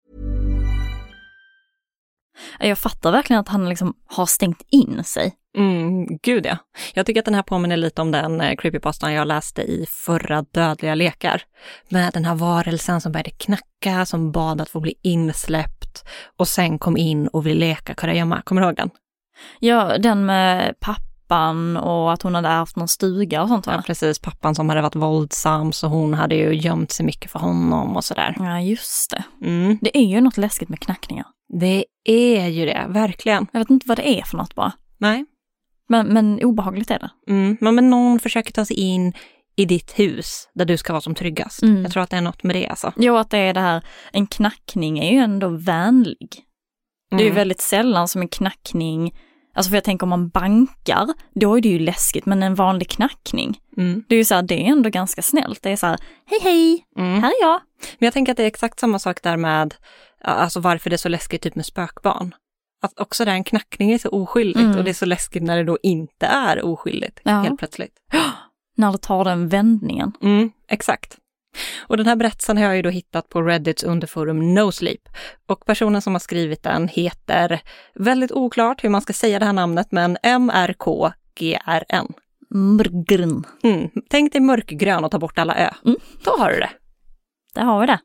Jag fattar verkligen att han liksom har stängt in sig. Mm, gud ja. Jag tycker att den här påminner lite om den eh, creepypastan jag läste i förra Dödliga lekar. Med den här varelsen som började knacka, som bad att få bli insläppt och sen kom in och ville leka kurragömma. Kommer du ihåg den? Ja, den med pappan och att hon hade haft någon stuga och sånt va? Ja, precis. Pappan som hade varit våldsam så hon hade ju gömt sig mycket för honom och sådär. Ja, just det. Mm. Det är ju något läskigt med knackningar. Det är ju det, verkligen. Jag vet inte vad det är för något bara. Nej. Men, men obehagligt är det. Mm. Men, men någon försöker ta sig in i ditt hus där du ska vara som tryggast. Mm. Jag tror att det är något med det alltså. Jo, att det är det här. En knackning är ju ändå vänlig. Mm. Det är ju väldigt sällan som en knackning Alltså för jag tänker om man bankar, då är det ju läskigt, men en vanlig knackning, mm. det är ju så här, det är ändå ganska snällt. Det är så här, hej hej, mm. här är jag. Men jag tänker att det är exakt samma sak där med, alltså varför det är så läskigt typ med spökbarn. Att också där en knackning är så oskyldigt mm. och det är så läskigt när det då inte är oskyldigt, ja. helt plötsligt. När det tar den vändningen. Mm, exakt. Och den här berättelsen har jag ju då hittat på Reddits underforum No Sleep. Och personen som har skrivit den heter, väldigt oklart hur man ska säga det här namnet, men M R K G R N. Mörkgrön. Mm, tänk dig mörkgrön och ta bort alla ö. Mm. Då har du det. Där har vi det.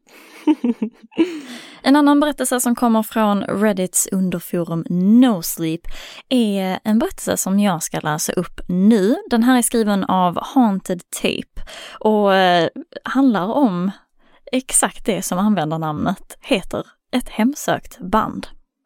En annan berättelse som kommer från Reddits underforum No Sleep är en berättelse som jag ska läsa upp nu. Den här är skriven av Haunted Tape och eh, handlar om exakt det som användarnamnet heter, ett hemsökt band.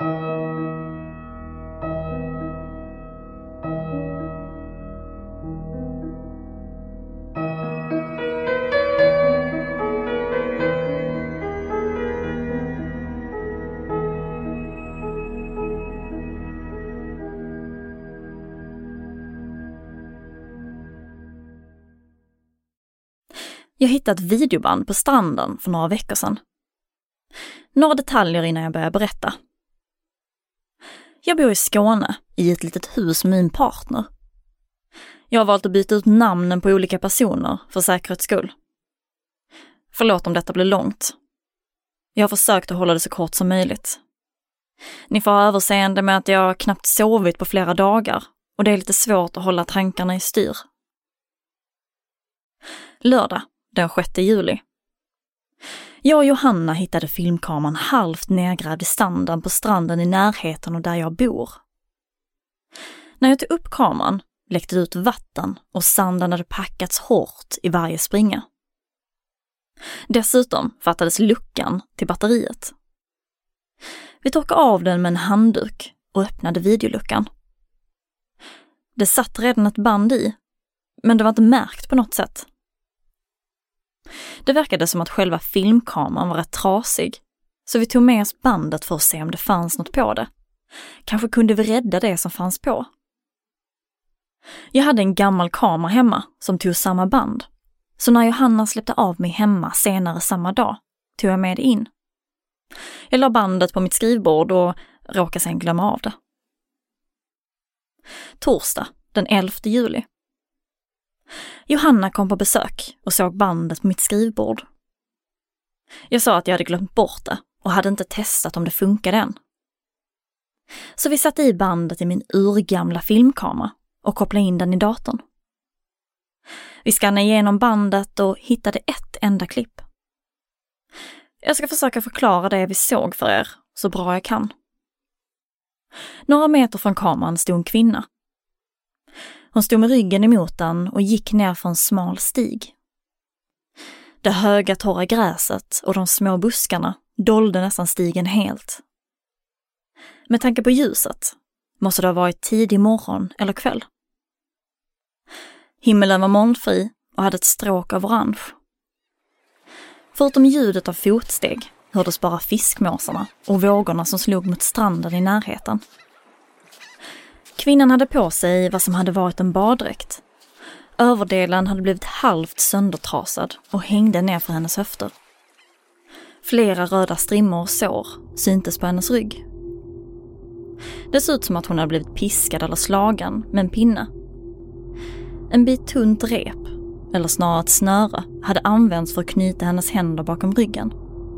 Jag hittade ett videoband på stranden för några veckor sedan. Några detaljer innan jag börjar berätta. Jag bor i Skåne, i ett litet hus med min partner. Jag har valt att byta ut namnen på olika personer för säkerhets skull. Förlåt om detta blir långt. Jag har försökt att hålla det så kort som möjligt. Ni får ha överseende med att jag knappt sovit på flera dagar och det är lite svårt att hålla tankarna i styr. Lördag, den sjätte juli. Jag och Johanna hittade filmkameran halvt nedgrävd i sanden på stranden i närheten och där jag bor. När jag tog upp kameran läckte det ut vatten och sanden hade packats hårt i varje springa. Dessutom fattades luckan till batteriet. Vi torkade av den med en handduk och öppnade videoluckan. Det satt redan ett band i, men det var inte märkt på något sätt. Det verkade som att själva filmkameran var rätt trasig, så vi tog med oss bandet för att se om det fanns något på det. Kanske kunde vi rädda det som fanns på. Jag hade en gammal kamera hemma som tog samma band, så när Johanna släppte av mig hemma senare samma dag tog jag med det in. Jag la bandet på mitt skrivbord och råkade sen glömma av det. Torsdag, den elfte juli. Johanna kom på besök och såg bandet på mitt skrivbord. Jag sa att jag hade glömt bort det och hade inte testat om det funkade än. Så vi satte i bandet i min urgamla filmkamera och kopplade in den i datorn. Vi skannade igenom bandet och hittade ett enda klipp. Jag ska försöka förklara det vi såg för er så bra jag kan. Några meter från kameran stod en kvinna. Hon stod med ryggen emot den och gick ner för en smal stig. Det höga torra gräset och de små buskarna dolde nästan stigen helt. Med tanke på ljuset måste det ha varit tidig morgon eller kväll. Himmelen var molnfri och hade ett stråk av orange. Förutom ljudet av fotsteg hördes bara fiskmåsarna och vågorna som slog mot stranden i närheten. Kvinnan hade på sig vad som hade varit en baddräkt. Överdelen hade blivit halvt söndertrasad och hängde ner för hennes höfter. Flera röda strimmor och sår syntes på hennes rygg. Det såg ut som att hon hade blivit piskad eller slagen med en pinne. En bit tunt rep, eller snarare ett snöre, hade använts för att knyta hennes händer bakom ryggen.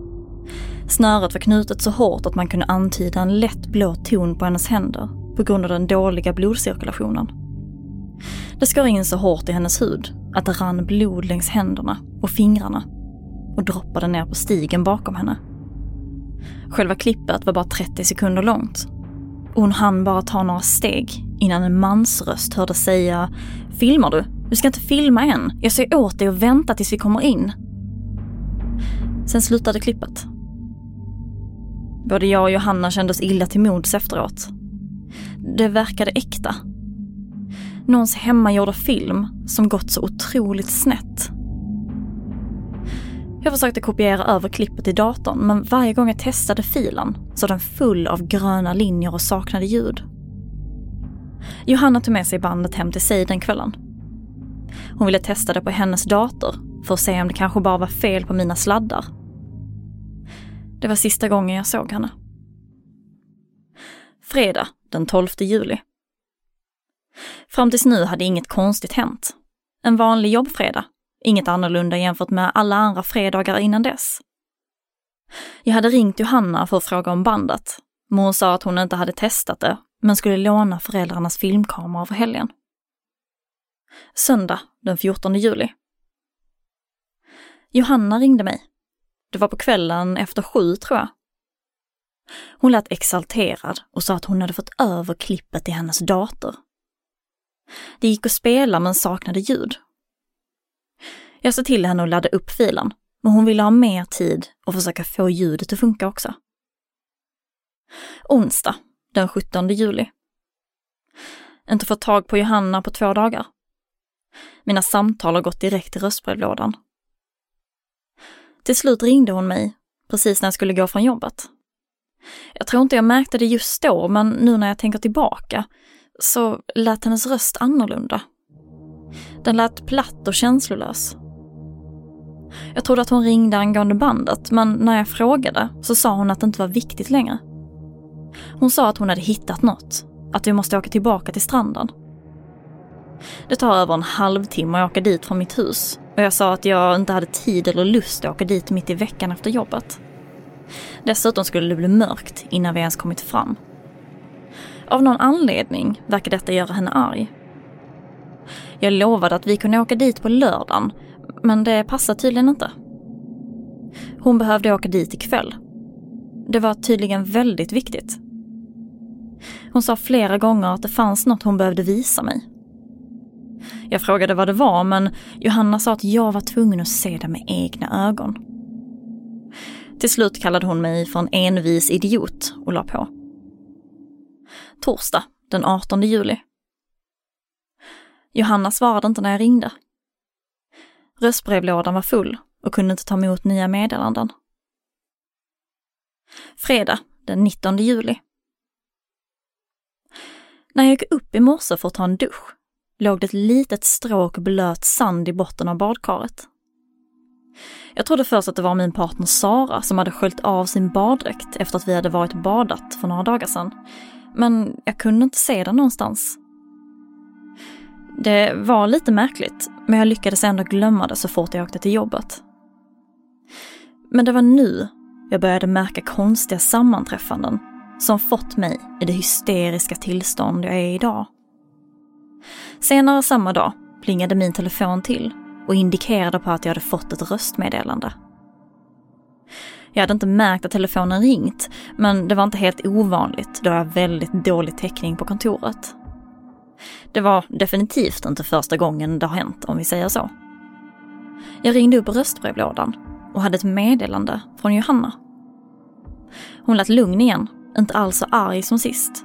Snöret var knutet så hårt att man kunde antyda en lätt blå ton på hennes händer på grund av den dåliga blodcirkulationen. Det skar in så hårt i hennes hud att det rann blod längs händerna och fingrarna och droppade ner på stigen bakom henne. Själva klippet var bara trettio sekunder långt och hon hann bara ta några steg innan en mans röst hörde säga: "Filmar du? Du ska inte filma än. Jag säger åt dig och vänta tills vi kommer in." Sen slutade klippet. Både jag och Johanna kände oss illa till mods efteråt. Det verkade äkta. Någons hemmagjorda film som gått så otroligt snett. Jag försökte kopiera över klippet i datorn, men varje gång jag testade filen så var den full av gröna linjer och saknade ljud. Johanna tog med sig bandet hem till sig den kvällen. Hon ville testa det på hennes dator för att se om det kanske bara var fel på mina sladdar. Det var sista gången jag såg henne. Fredag den tolfte juli. Fram tills nu hade inget konstigt hänt. En vanlig jobbfredag. Inget annorlunda jämfört med alla andra fredagar innan dess. Jag hade ringt Johanna för att fråga om bandet. Men hon sa att hon inte hade testat det, men skulle låna föräldrarnas filmkamera över helgen. Söndag den fjortonde juli. Johanna ringde mig. Det var på kvällen efter sju, tror jag. Hon lät exalterad och sa att hon hade fått över klippet i hennes dator. Det gick att spela men saknade ljud. Jag sa till henne att ladda upp filen, men hon ville ha mer tid och försöka få ljudet att funka också. Onsdag den sjuttonde juli. Inte fått tag på Johanna på två dagar. Mina samtal har gått direkt i röstbrevlådan. Till slut ringde hon mig precis när jag skulle gå från jobbet. Jag tror inte jag märkte det just då, men nu när jag tänker tillbaka så lät hennes röst annorlunda. Den lät platt och känslolös. Jag trodde att hon ringde angående bandet, men när jag frågade så sa hon att det inte var viktigt längre. Hon sa att hon hade hittat något, att vi måste åka tillbaka till stranden. Det tar över en halvtimme att åka dit från mitt hus och jag sa att jag inte hade tid eller lust att åka dit mitt i veckan efter jobbet. Dessutom skulle det bli mörkt innan vi ens kommit fram. Av någon anledning verkar detta göra henne arg. Jag lovade att vi kunde åka dit på lördagen, men det passade tydligen inte. Hon behövde åka dit ikväll. Det var tydligen väldigt viktigt. Hon sa flera gånger att det fanns något hon behövde visa mig. Jag frågade vad det var, men Johanna sa att jag var tvungen att se det med egna ögon. Till slut kallade hon mig för en envis idiot och la på. Torsdag den artonde juli. Johanna svarade inte när jag ringde. Röstbrevlådan var full och kunde inte ta emot nya meddelanden. Fredag den nittonde juli. När jag gick upp i morse för att ta en dusch låg det ett litet stråk blöt sand i botten av badkaret. Jag trodde först att det var min partner Sara som hade sköljt av sin baddräkt efter att vi hade varit badat för några dagar sedan. Men jag kunde inte se den någonstans. Det var lite märkligt, men jag lyckades ändå glömma det så fort jag åkte till jobbet. Men det var nu jag började märka konstiga sammanträffanden som fått mig i det hysteriska tillstånd jag är idag. Senare samma dag plingade min telefon till och indikerade på att jag hade fått ett röstmeddelande. Jag hade inte märkt att telefonen ringt, men det var inte helt ovanligt då jag har väldigt dålig täckning på kontoret. Det var definitivt inte första gången det har hänt, om vi säger så. Jag ringde upp röstbrevlådan och hade ett meddelande från Johanna. Hon lät lugn igen, inte alls så arg som sist.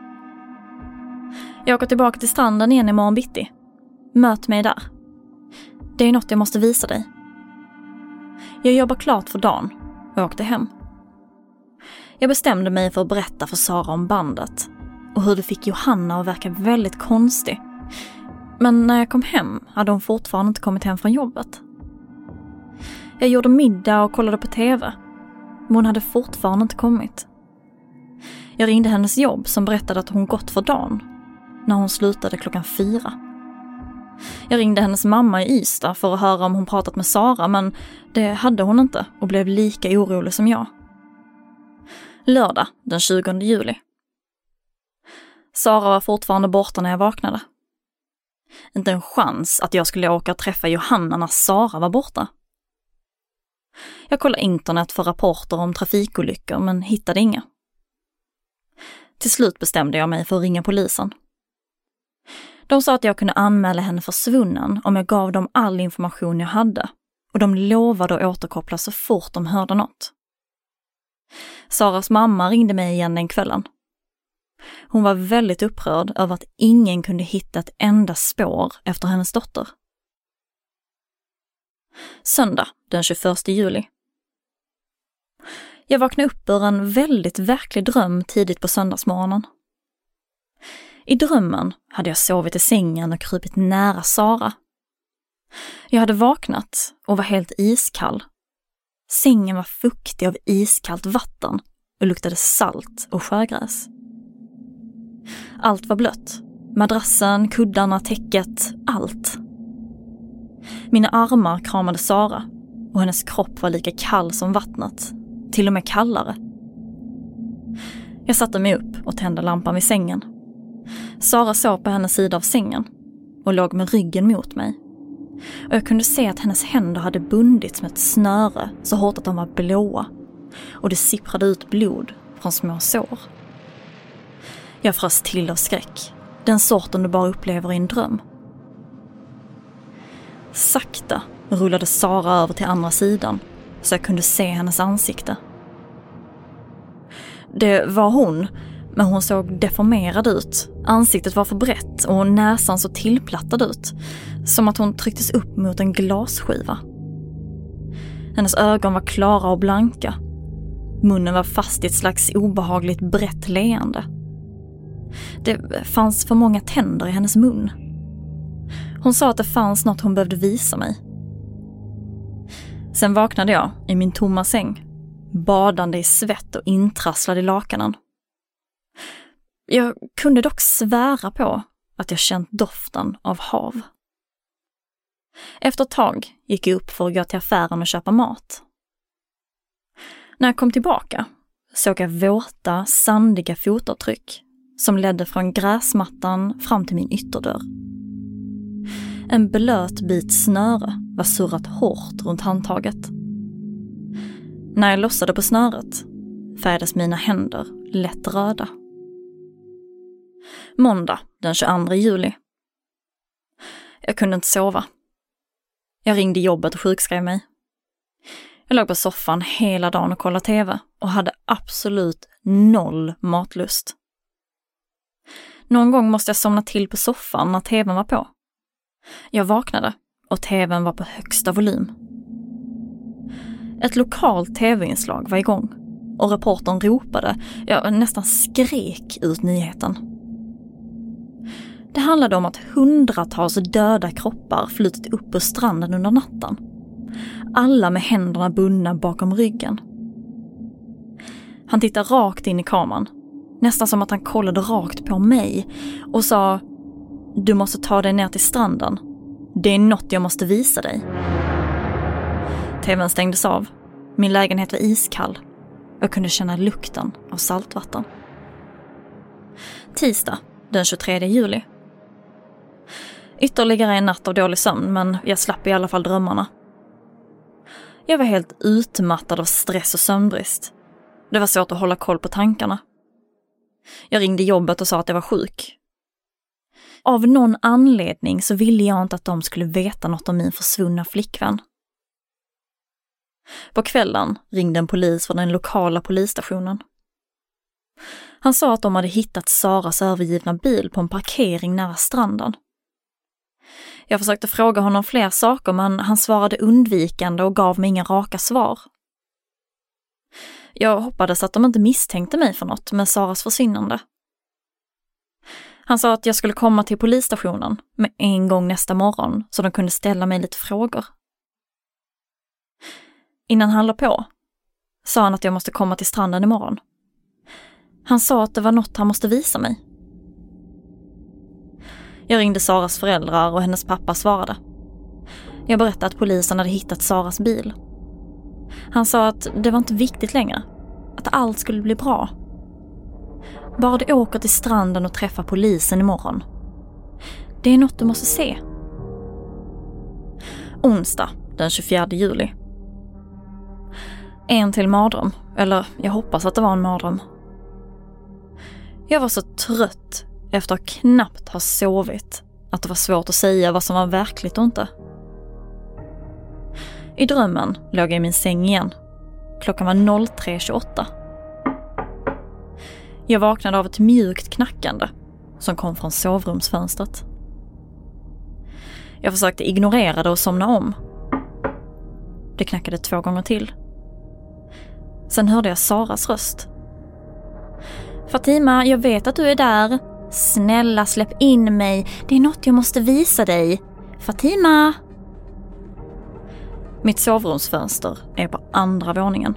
Jag åker tillbaka till stranden igen imorgon bitti. Möt mig där. Det är något jag måste visa dig. Jag jobbar klart för dagen och åkte hem. Jag bestämde mig för att berätta för Sara om bandet och hur det fick Johanna att verka väldigt konstig. Men när jag kom hem hade hon fortfarande inte kommit hem från jobbet. Jag gjorde middag och kollade på tv, men hon hade fortfarande inte kommit. Jag ringde hennes jobb som berättade att hon gått för dagen när hon slutade klockan fyra. Jag ringde hennes mamma i Ystad för att höra om hon pratat med Sara, men det hade hon inte och blev lika orolig som jag. Lördag den tjugonde juli. Sara var fortfarande borta när jag vaknade. Inte en chans att jag skulle åka och träffa Johanna när Sara var borta. Jag kollade internet för rapporter om trafikolyckor men hittade inga. Till slut bestämde jag mig för att ringa polisen. De sa att jag kunde anmäla henne försvunnen om jag gav dem all information jag hade, och de lovade att återkoppla så fort de hörde något. Saras mamma ringde mig igen den kvällen. Hon var väldigt upprörd över att ingen kunde hitta ett enda spår efter hennes dotter. Söndag den tjugoförsta juli. Jag vaknade upp ur en väldigt verklig dröm tidigt på söndagsmorgonen. I drömmen hade jag sovit i sängen och krupit nära Sara. Jag hade vaknat och var helt iskall. Sängen var fuktig av iskallt vatten och luktade salt och sjögräs. Allt var blött. Madrassen, kuddarna, täcket, allt. Mina armar kramade Sara och hennes kropp var lika kall som vattnet, till och med kallare. Jag satte mig upp och tände lampan vid sängen. Sara sov på hennes sida av sängen och låg med ryggen mot mig. Och jag kunde se att hennes händer hade bundits med ett snöre så hårt att de var blåa och det sipprade ut blod från små sår. Jag frös till av skräck, den sorten du bara upplever i en dröm. Sakta rullade Sara över till andra sidan så jag kunde se hennes ansikte. Det var hon, men hon såg deformerad ut. Ansiktet var för brett och näsan så tillplattad ut, som att hon trycktes upp mot en glasskiva. Hennes ögon var klara och blanka. Munnen var fast i ett slags obehagligt brett leende. Det fanns för många tänder i hennes mun. Hon sa att det fanns något hon behövde visa mig. Sen vaknade jag i min tomma säng, badande i svett och intrasslad i lakanen. Jag kunde dock svära på att jag känt doften av hav. Efter ett tag gick jag upp för att gå till affären och köpa mat. När jag kom tillbaka såg jag våta, sandiga fotavtryck som ledde från gräsmattan fram till min ytterdörr. En blöt bit snöre var surrat hårt runt handtaget. När jag lossade på snöret färgades mina händer lätt röda. Måndag den tjugoandra juli. Jag kunde inte sova. Jag ringde jobbet och sjukskrev mig. Jag låg på soffan hela dagen och kollade tv och hade absolut noll matlust. Någon gång måste jag somna till på soffan när tvn var på. Jag vaknade och tvn var på högsta volym. Ett lokalt tv-inslag var igång och reportern ropade, jag nästan skrek ut nyheten. Det handlade om att hundratals döda kroppar flutit upp på stranden under natten. Alla med händerna bundna bakom ryggen. Han tittade rakt in i kameran, nästan som att han kollade rakt på mig och sa: "Du måste ta dig ner till stranden. Det är något jag måste visa dig." Tvn stängdes av. Min lägenhet var iskall. Jag kunde känna lukten av saltvatten. Tisdag, den tjugotredje juli. Ytterligare en natt av dålig sömn, men jag slapp i alla fall drömmarna. Jag var helt utmattad av stress och sömnbrist. Det var svårt att hålla koll på tankarna. Jag ringde jobbet och sa att jag var sjuk. Av någon anledning så ville jag inte att de skulle veta något om min försvunna flickvän. På kvällen ringde en polis från den lokala polisstationen. Han sa att de hade hittat Saras övergivna bil på en parkering nära stranden. Jag försökte fråga honom fler saker, men han svarade undvikande och gav mig inga raka svar. Jag hoppades att de inte misstänkte mig för något med Saras försvinnande. Han sa att jag skulle komma till polisstationen med en gång nästa morgon så de kunde ställa mig lite frågor. Innan han la på sa han att jag måste komma till stranden imorgon. Han sa att det var något han måste visa mig. Jag ringde Saras föräldrar och hennes pappa svarade. Jag berättade att polisen hade hittat Saras bil. Han sa att det var inte viktigt längre, att allt skulle bli bra. Bara du åker till stranden och träffar polisen imorgon. Det är något du måste se. Onsdag, den tjugofjärde juli. En till mardröm, eller jag hoppas att det var en mardröm. Jag var så trött efter att knappt ha sovit att det var svårt att säga vad som var verkligt och inte. I drömmen låg jag i min säng igen. Klockan var tre tjugoåtta. Jag vaknade av ett mjukt knackande som kom från sovrumsfönstret. Jag försökte ignorera det och somna om. Det knackade två gånger till. Sen hörde jag Saras röst. "Fatima, jag vet att du är där. Snälla, släpp in mig. Det är något jag måste visa dig. Fatima! Mitt sovrumsfönster är på andra våningen.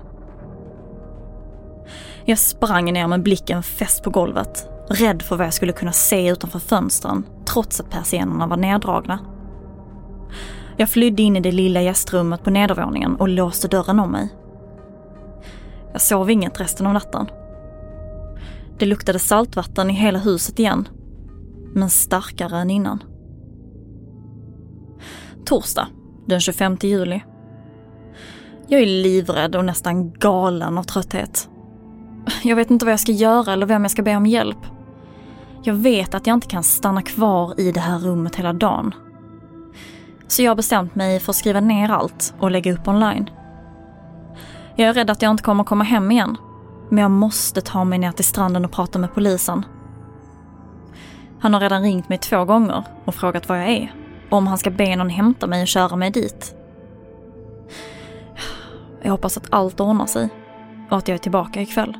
Jag sprang ner med blicken fäst på golvet, rädd för vad jag skulle kunna se utanför fönstren, trots att persiennerna var neddragna. Jag flydde in i det lilla gästrummet på nedervåningen och låste dörren om mig. Jag sov inget resten av natten. Det luktade saltvatten i hela huset igen, men starkare än innan. Torsdag, den tjugofemte juli. Jag är livrädd och nästan galen av trötthet. Jag vet inte vad jag ska göra eller vem jag ska be om hjälp. Jag vet att jag inte kan stanna kvar i det här rummet hela dagen. Så jag har bestämt mig för att skriva ner allt och lägga upp online. Jag är rädd att jag inte kommer komma hem igen, men jag måste ta mig ner till stranden och prata med polisen. Han har redan ringt mig två gånger och frågat var jag är, och om han ska be någon hämta mig och köra mig dit. Jag hoppas att allt ordnar sig och att jag är tillbaka ikväll.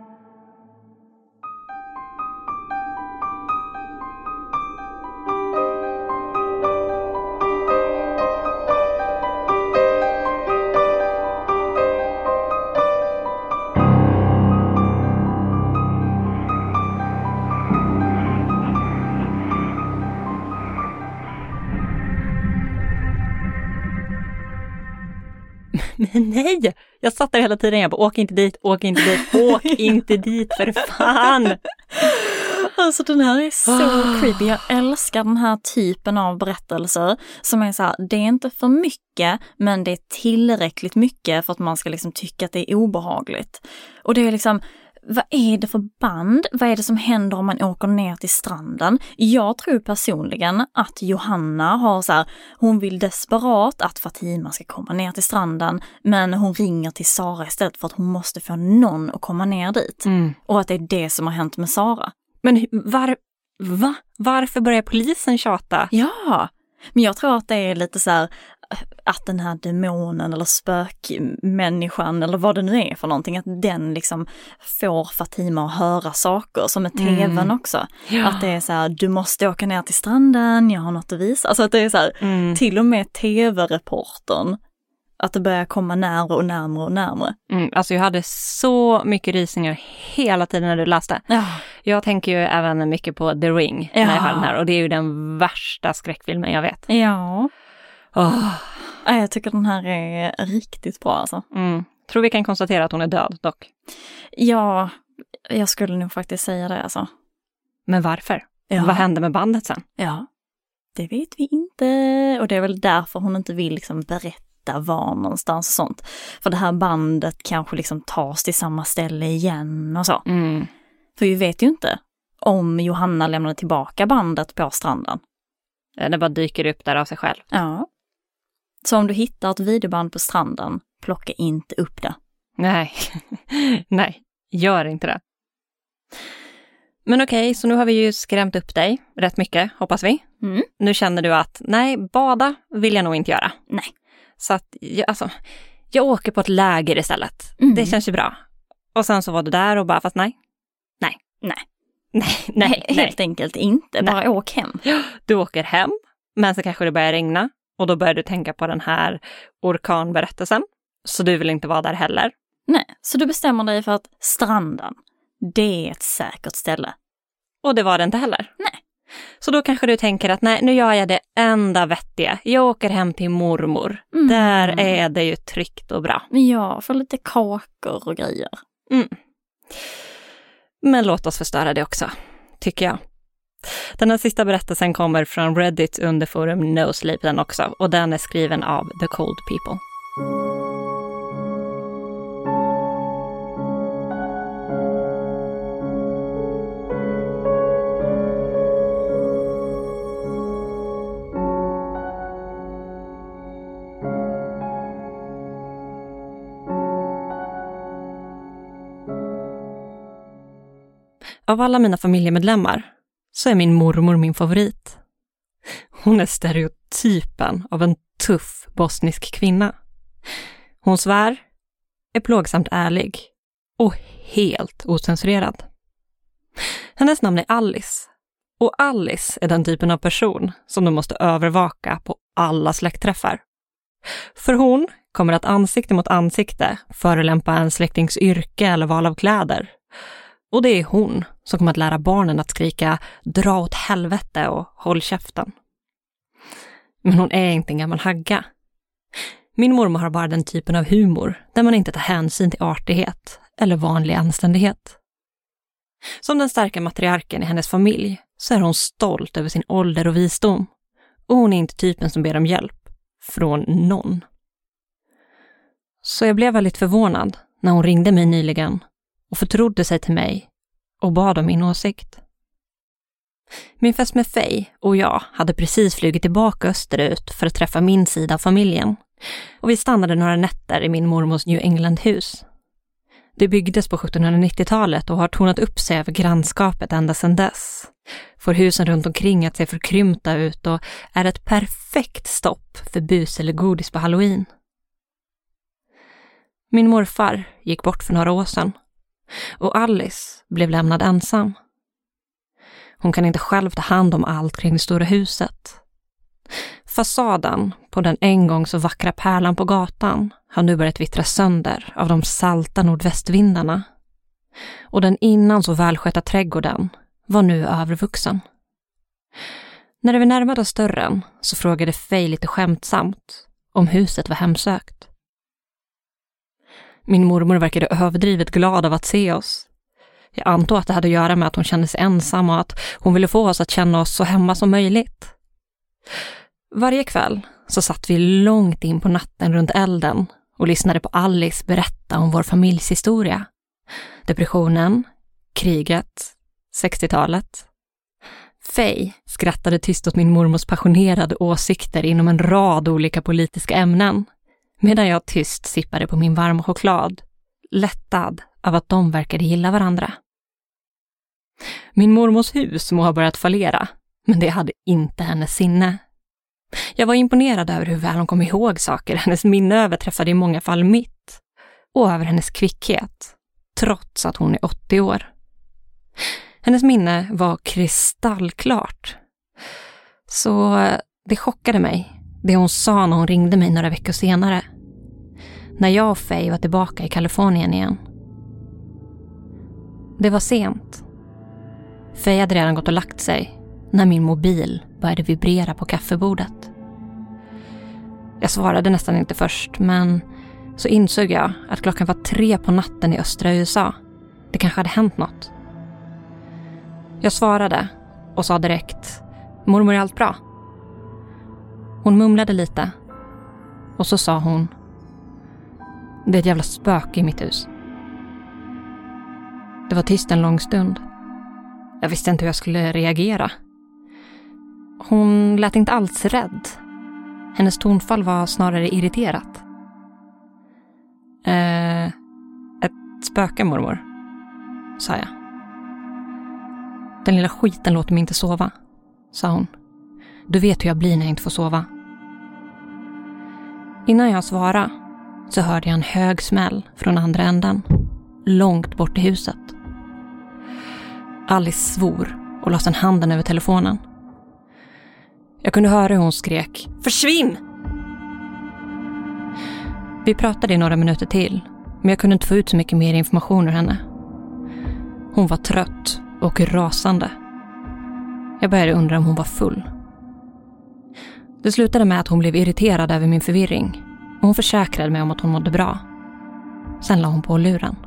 Men nej, jag satt där hela tiden. Jag bara, åk inte dit, åk inte dit, åk inte dit för fan. Alltså den här är så oh. creepy. Jag älskar den här typen av berättelser som är så här, det är inte för mycket, men det är tillräckligt mycket för att man ska liksom tycka att det är obehagligt. Och det är liksom, vad är det för band? Vad är det som händer om man åker ner till stranden? Jag tror personligen att Johanna har så här, hon vill desperat att Fatima ska komma ner till stranden, men hon ringer till Sara istället för att hon måste få någon att komma ner dit. Mm. Och att det är det som har hänt med Sara. Men var, va? Varför börjar polisen tjata? Ja, men jag tror att det är lite så här att den här demonen eller spökmänniskan eller vad det nu är för någonting, att den liksom får Fatima att höra saker som med tvn mm. också. Ja. Att det är så här, du måste åka ner till stranden, jag har något att visa. Alltså att det är så här, mm. till och med tv-reportern, att det börjar komma närmare och närmare och närmare. Mm, alltså jag hade så mycket rysningar hela tiden när du läste. Ja. Jag tänker ju även mycket på The Ring ja. när jag hör den här. Och det är ju den värsta skräckfilmen jag vet. Ja. Oh. Jag tycker den här är riktigt bra alltså. Mm. Tror vi kan konstatera att hon är död dock. Ja, jag skulle nog faktiskt säga det alltså. Men varför? Ja. Vad hände med bandet sen? Ja, det vet vi inte. Och det är väl därför hon inte vill liksom berätta var någonstans och sånt. För det här bandet kanske liksom tas till samma ställe igen och så. Mm. För vi vet ju inte om Johanna lämnade tillbaka bandet på stranden. Det bara dyker upp där av sig själv. Ja. Så om du hittar ett videoband på stranden, plocka inte upp det. Nej, nej, gör inte det. Men okej, så nu har vi ju skrämt upp dig rätt mycket, hoppas vi. Mm. Nu känner du att, nej, bada vill jag nog inte göra. Nej. Så att, jag, alltså, jag åker på ett läger istället. Mm. Det känns ju bra. Och sen så var du där och bara, fast nej, nej, nej. Nej, nej, nej. Helt enkelt inte, bara nej. Åk hem. Du åker hem, men så kanske det börjar regna. Och då börjar du tänka på den här orkanberättelsen. Så du vill inte vara där heller. Nej, så du bestämmer dig för att stranden, det är ett säkert ställe. Och det var det inte heller. Nej. Så då kanske du tänker att nej, nu gör jag det enda vettiga. Jag åker hem till mormor. Mm. Där är det ju tryggt och bra. Ja, för lite kakor och grejer. Mm. Men låt oss förstöra det också, tycker jag. Den här sista berättelsen kommer från Reddit under forum No Sleep den också. Och den är skriven av The Cold People. Av alla mina familjemedlemmar så är min mormor min favorit. Hon är stereotypen av en tuff bosnisk kvinna. Hon svär, är plågsamt ärlig och helt ocensurerad. Hennes namn är Alice Och Alice är den typen av person som de måste övervaka på alla släktträffar. För hon kommer att ansikte mot ansikte förolämpa en släktings yrke eller val av kläder. Och det är hon som kommer att lära barnen att skrika dra åt helvete och håll käften. Men hon är inte en gammal hagga. Min mormor har bara den typen av humor där man inte tar hänsyn till artighet eller vanlig anständighet. Som den starka matriarken i hennes familj så är hon stolt över sin ålder och visdom. Och hon är inte typen som ber om hjälp från någon. Så jag blev väldigt förvånad när hon ringde mig nyligen och förtrodde sig till mig och bad om min åsikt. Min fästmö Faye och jag hade precis flugit tillbaka österut för att träffa min sida av familjen. Och vi stannade några nätter i min mormors New England-hus. Det byggdes på sjuttonhundranittiotalet och har tonat upp sig över grannskapet ända sedan dess. Får husen runt omkring att se förkrympta ut och är ett perfekt stopp för bus eller godis på Halloween. Min morfar gick bort för några år sedan och Alice blev lämnad ensam. Hon kan inte själv ta hand om allt kring det stora huset. Fasaden på den en gång så vackra pärlan på gatan har nu börjat vittra sönder av de salta nordvästvindarna. Och den innan så välskötta trädgården var nu övervuxen. När vi närmade oss dörren så frågade Faye lite skämtsamt om huset var hemsökt. Min mormor verkade överdrivet glad av att se oss. Jag antog att det hade att göra med att hon kände sig ensam och att hon ville få oss att känna oss så hemma som möjligt. Varje kväll så satt vi långt in på natten runt elden och lyssnade på Alice berätta om vår familjs historia. Depressionen, kriget, sextiotalet. Faye skrattade tyst åt min mormors passionerade åsikter inom en rad olika politiska ämnen, medan jag tyst sippade på min varma choklad, lättad av att de verkade gilla varandra. Min mormors hus må ha börjat fallera, men det hade inte hennes sinne. Jag var imponerad över hur väl hon kom ihåg saker. Hennes minne överträffade i många fall mitt. Och över hennes kvickhet, trots att hon är åttio år. Hennes minne var kristallklart. Så det chockade mig, det hon sa när hon ringde mig några veckor senare. När jag och Faye var tillbaka i Kalifornien igen. Det var sent. Faye hade redan gått och lagt sig när min mobil började vibrera på kaffebordet. Jag svarade nästan inte först, men så insåg jag att klockan var tre på natten i östra U S A. Det kanske hade hänt något. Jag svarade och sa direkt: mormor, är allt bra? Hon mumlade lite och så sa hon: det är ett jävla spöke i mitt hus. Det var tyst en lång stund. Jag visste inte hur jag skulle reagera. Hon lät inte alls rädd. Hennes tonfall var snarare irriterat. Eh, ett spöke, mormor, sa jag. Den lilla skiten låter mig inte sova, sa hon. Du vet hur jag blir när jag inte får sova. Innan jag svarade så hörde jag en hög smäll från andra änden, långt bort i huset. Alice svor och la sedan handen över telefonen. Jag kunde höra hur hon skrek: försvinn! Vi pratade i några minuter till, men jag kunde inte få ut så mycket mer information ur henne. Hon var trött och rasande. Jag började undra om hon var full. Det slutade med att hon blev irriterad över min förvirring och hon försäkrade mig om att hon mådde bra. Sen la hon på luren.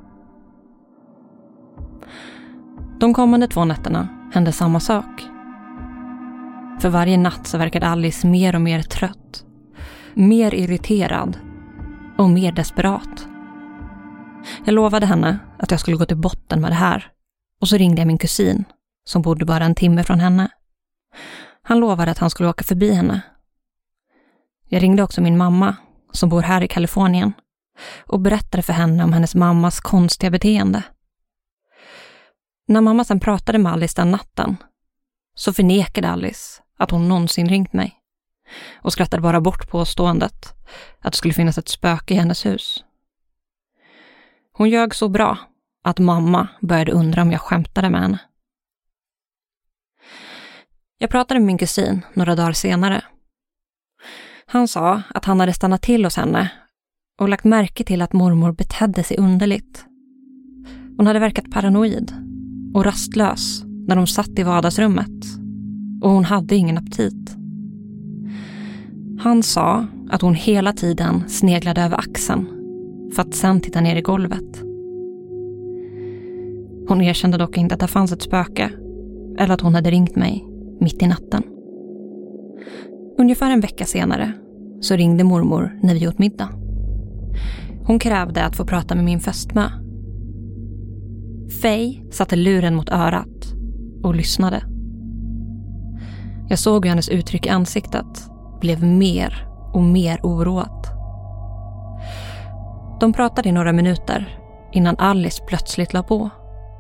De kommande två nätterna hände samma sak. För varje natt så verkade Alice mer och mer trött, mer irriterad och mer desperat. Jag lovade henne att jag skulle gå till botten med det här och så ringde jag min kusin som bodde bara en timme från henne. Han lovade att han skulle åka förbi henne. Jag ringde också min mamma som bor här i Kalifornien och berättade för henne om hennes mammas konstiga beteende. När mamma sen pratade med Alice den natten så förnekade Alice att hon någonsin ringt mig och skrattade bara bort påståendet att det skulle finnas ett spöke i hennes hus. Hon ljög så bra att mamma började undra om jag skämtade med henne. Jag pratade med min kusin några dagar senare. Han sa att han hade stannat till hos henne och lagt märke till att mormor betedde sig underligt. Hon hade verkat paranoid och rastlös när de satt i vardagsrummet och hon hade ingen aptit. Han sa att hon hela tiden sneglade över axeln för att sen titta ner i golvet. Hon erkände dock inte att det fanns ett spöke eller att hon hade ringt mig mitt i natten. Ungefär en vecka senare så ringde mormor när vi åt middag. Hon krävde att få prata med min fästmö. Faye satte luren mot örat och lyssnade. Jag såg hur hennes uttryck i ansiktet blev mer och mer oroat. De pratade i några minuter innan Alice plötsligt la på.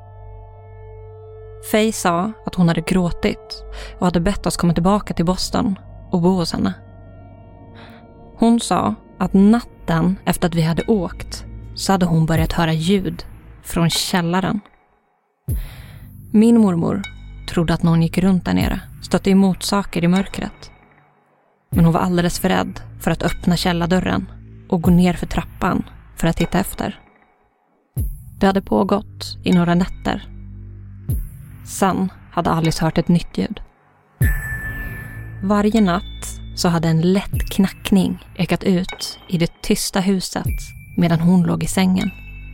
Faye sa att hon hade gråtit och hade bett oss komma tillbaka till Boston och bo hos henne. Hon sa att natten efter att vi hade åkt så hade hon börjat höra ljud från källaren. Min mormor trodde att någon gick runt där nere, stötte emot saker i mörkret. Men hon var alldeles för rädd för att öppna källardörren och gå ner för trappan för att titta efter. Det hade pågått i några nätter. Sen hade Alice hört ett nytt ljud. Varje natt så hade en lätt knackning ekat ut i det tysta huset medan hon låg i sängen.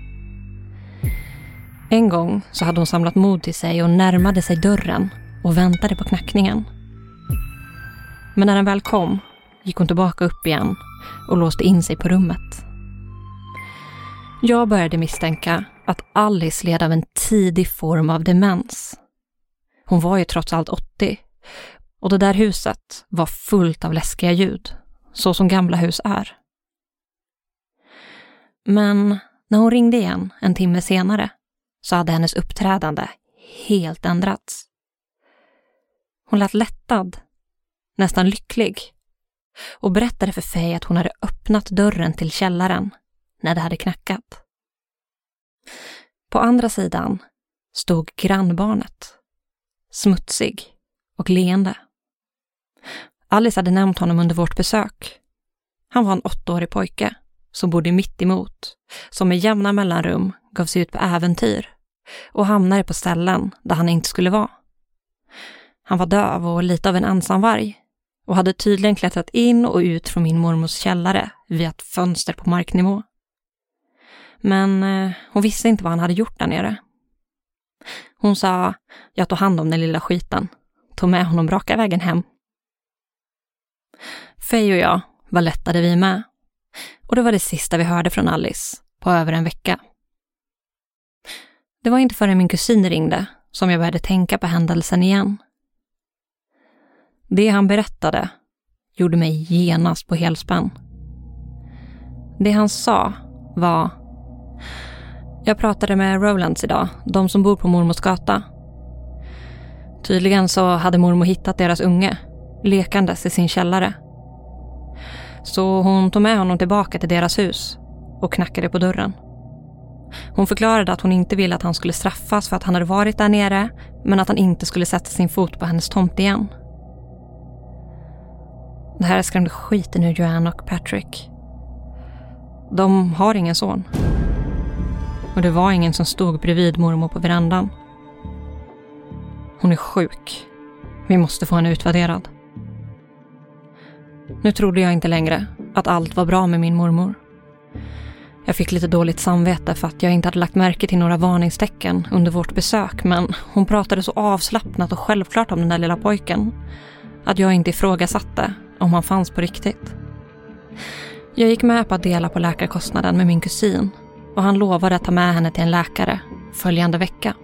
En gång så hade hon samlat mod till sig och närmade sig dörren och väntade på knackningen. Men när den väl kom gick hon tillbaka upp igen och låste in sig på rummet. Jag började misstänka att Alice led av en tidig form av demens. Hon var ju trots allt åttio och det där huset var fullt av läskiga ljud, så som gamla hus är. Men när hon ringde igen en timme senare så hade hennes uppträdande helt ändrats. Hon lät lättad, nästan lycklig, och berättade för Faye att hon hade öppnat dörren till källaren när det hade knackat. På andra sidan stod grannbarnet, smutsig och leende. Alice hade nämnt honom under vårt besök. Han var en åttaårig pojke som bodde mitt emot, som med jämna mellanrum gav sig ut på äventyr och hamnade på ställen där han inte skulle vara. Han var döv och lite av en ensamvarg och hade tydligen klättrat in och ut från min mormors källare via ett fönster på marknivå. Men eh, hon visste inte vad han hade gjort där nere. Hon sa, jag tog hand om den lilla skiten, tog med honom raka vägen hem. Faye och jag var lättade vi med, och det var det sista vi hörde från Alice på över en vecka. Det var inte förrän min kusin ringde som jag började tänka på händelsen igen. Det han berättade gjorde mig genast på helspänn. Det han sa var: jag pratade med Rowlands idag, de som bor på mormors gata. Tydligen så hade mormor hittat deras unge, lekandes i sin källare. Så hon tog med honom tillbaka till deras hus och knackade på dörren. Hon förklarade att hon inte ville att han skulle straffas för att han hade varit där nere, men att han inte skulle sätta sin fot på hennes tomt igen. Det här skrämde skiten ur Joanne och Patrick. De har ingen son. Och det var ingen som stod bredvid mormor på verandan. Hon är sjuk. Vi måste få henne utvärderad. Nu trodde jag inte längre att allt var bra med min mormor. Jag fick lite dåligt samvete för att jag inte hade lagt märke till några varningstecken under vårt besök, men hon pratade så avslappnat och självklart om den där lilla pojken att jag inte ifrågasatte om han fanns på riktigt. Jag gick med på att dela på läkarkostnaden med min kusin och han lovade att ta med henne till en läkare följande vecka.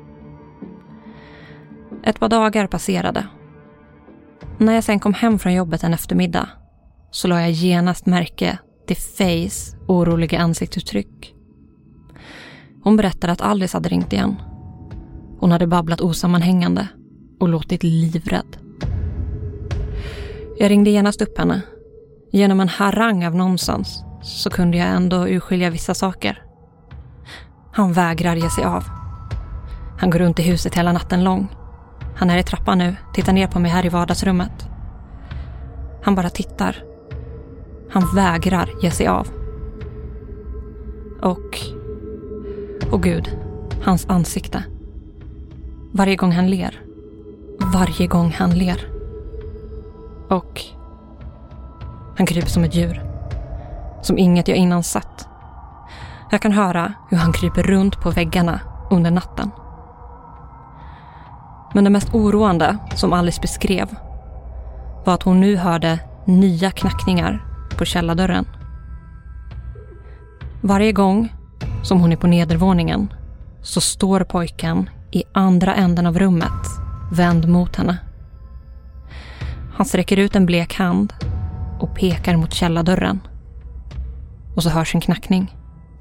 Ett par dagar passerade. När jag sen kom hem från jobbet en eftermiddag så la jag genast märke till Fayes oroliga ansiktsuttryck. Hon berättade att Alice hade ringt igen. Hon hade babblat osammanhängande och låtit livrädd. Jag ringde genast upp henne. Genom en harang av nonsens så kunde jag ändå urskilja vissa saker. Han vägrar ge sig av. Han går runt i huset hela natten lång. Han är i trappan nu, tittar ner på mig här i vardagsrummet. Han bara tittar. Han vägrar ge sig av. Och... Och gud, hans ansikte. Varje gång han ler. Varje gång han ler. Och... Han kryper som ett djur. Som inget jag innan sett. Jag kan höra hur han kryper runt på väggarna under natten. Men det mest oroande som Alice beskrev var att hon nu hörde nya knackningar på källardörren. Varje gång som hon är på nedervåningen så står pojken i andra änden av rummet vänd mot henne. Han sträcker ut en blek hand och pekar mot källardörren. Och så hörs en knackning.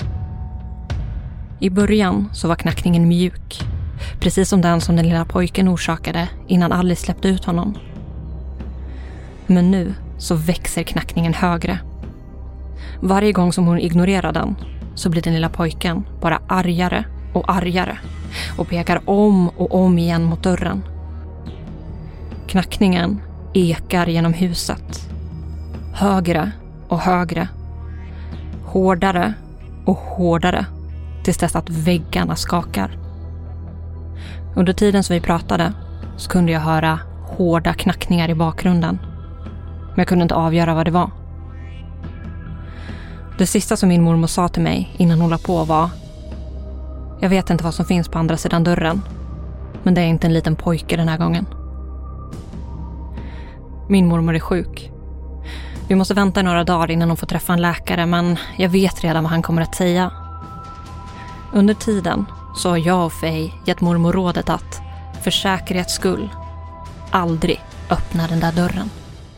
I början så var knackningen mjuk. Precis som den som den lilla pojken orsakade innan Alice släppte ut honom. Men nu så växer knackningen högre. Varje gång som hon ignorerar den så blir den lilla pojken bara argare och argare och pekar om och om igen mot dörren. Knackningen ekar genom huset. Högre och högre. Hårdare och hårdare tills dess att väggarna skakar. Under tiden som vi pratade så kunde jag höra hårda knackningar i bakgrunden. Men jag kunde inte avgöra vad det var. Det sista som min mormor sa till mig innan hon la på var: jag vet inte vad som finns på andra sidan dörren, men det är inte en liten pojke den här gången. Min mormor är sjuk. Vi måste vänta några dagar innan hon får träffa en läkare, men jag vet redan vad han kommer att säga. Under tiden så har jag och Faye gett mormor rådet att, för säkerhets skull, aldrig öppna den där dörren.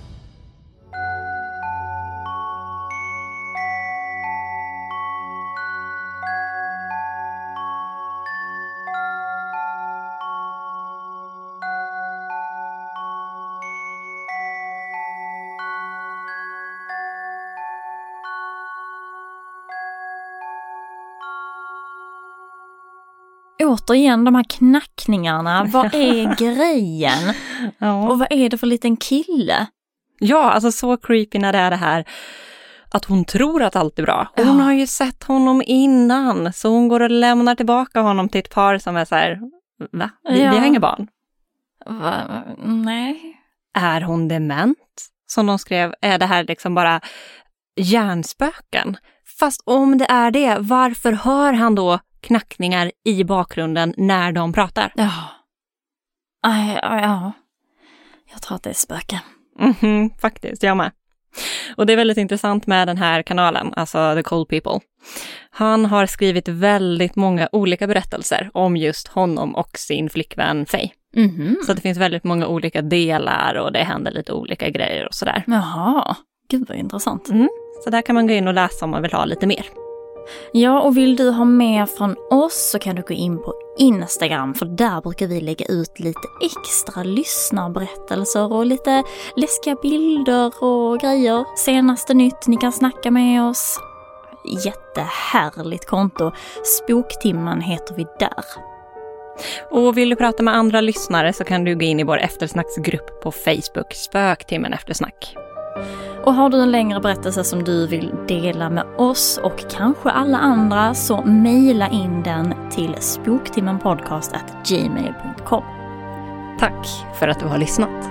Återigen de här knackningarna, vad är grejen? Ja. Och vad är det för liten kille? Ja, alltså så creepy när det är det här att hon tror att allt är bra. Hon ja. har ju sett honom innan, så hon går och lämnar tillbaka honom till ett par som är så här: va? Vi, ja. vi har inga barn. Va? Nej. Är hon dement? Som de skrev, är det här liksom bara hjärnspöken? Fast om det är det, varför hör han då knackningar i bakgrunden när de pratar? Ja. Aj, aj, ja. Jag tror att det är spöken. Mm-hmm, faktiskt, jag med. Och det är väldigt intressant med den här kanalen, alltså The Cold People. Han har skrivit väldigt många olika berättelser om just honom och sin flickvän Faye. Mm-hmm. Så det finns väldigt många olika delar och det händer lite olika grejer och sådär. Jaha, gud vad intressant. Mm. Så där kan man gå in och läsa om man vill ha lite mer. Ja, och vill du ha mer från oss så kan du gå in på Instagram, för där brukar vi lägga ut lite extra lyssnarberättelser och lite läskiga bilder och grejer. Senaste nytt, ni kan snacka med oss. Jättehärligt konto. Spoktimman heter vi där. Och vill du prata med andra lyssnare så kan du gå in i vår eftersnacksgrupp på Facebook, Spöktimmen Eftersnack. Och har du en längre berättelse som du vill dela med oss och kanske alla andra, så mejla in den till spoktimmenpodcast at gmail dot com. Tack för att du har lyssnat.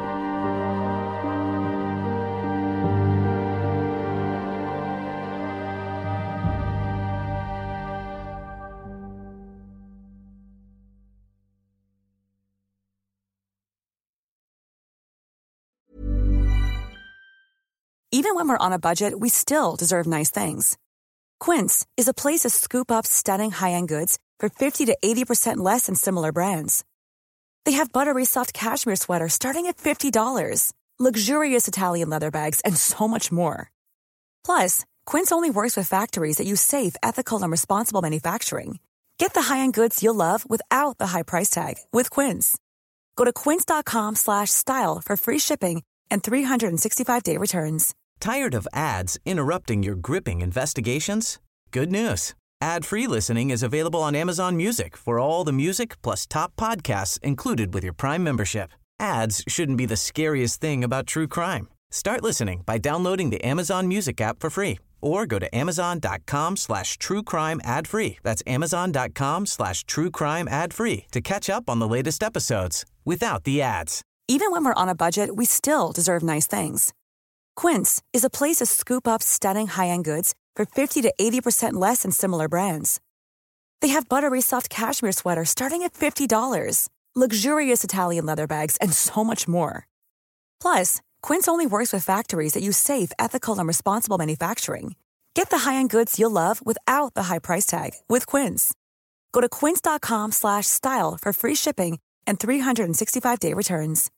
Even when we're on a budget, we still deserve nice things. Quince is a place to scoop up stunning high-end goods for fifty to eighty percent less than similar brands. They have buttery soft cashmere sweaters starting at fifty dollars, luxurious Italian leather bags, and so much more. Plus, Quince only works with factories that use safe, ethical, and responsible manufacturing. Get the high-end goods you'll love without the high price tag with Quince. Go to quince.com slash style for free shipping and three sixty-five day returns. Tired of ads interrupting your gripping investigations? Good news. Ad-free listening is available on Amazon Music for all the music plus top podcasts included with your Prime membership. Ads shouldn't be the scariest thing about true crime. Start listening by downloading the Amazon Music app for free or go to amazon.com slash true crime ad free. That's amazon.com slash true crime ad free to catch up on the latest episodes without the ads. Even when we're on a budget, we still deserve nice things. Quince is a place to scoop up stunning high-end goods for fifty to eighty percent less than similar brands. They have buttery soft cashmere sweaters starting at fifty dollars, luxurious Italian leather bags, and so much more. Plus, Quince only works with factories that use safe, ethical, and responsible manufacturing. Get the high-end goods you'll love without the high price tag with Quince. Go to quince.com slash style for free shipping and three sixty-five day returns.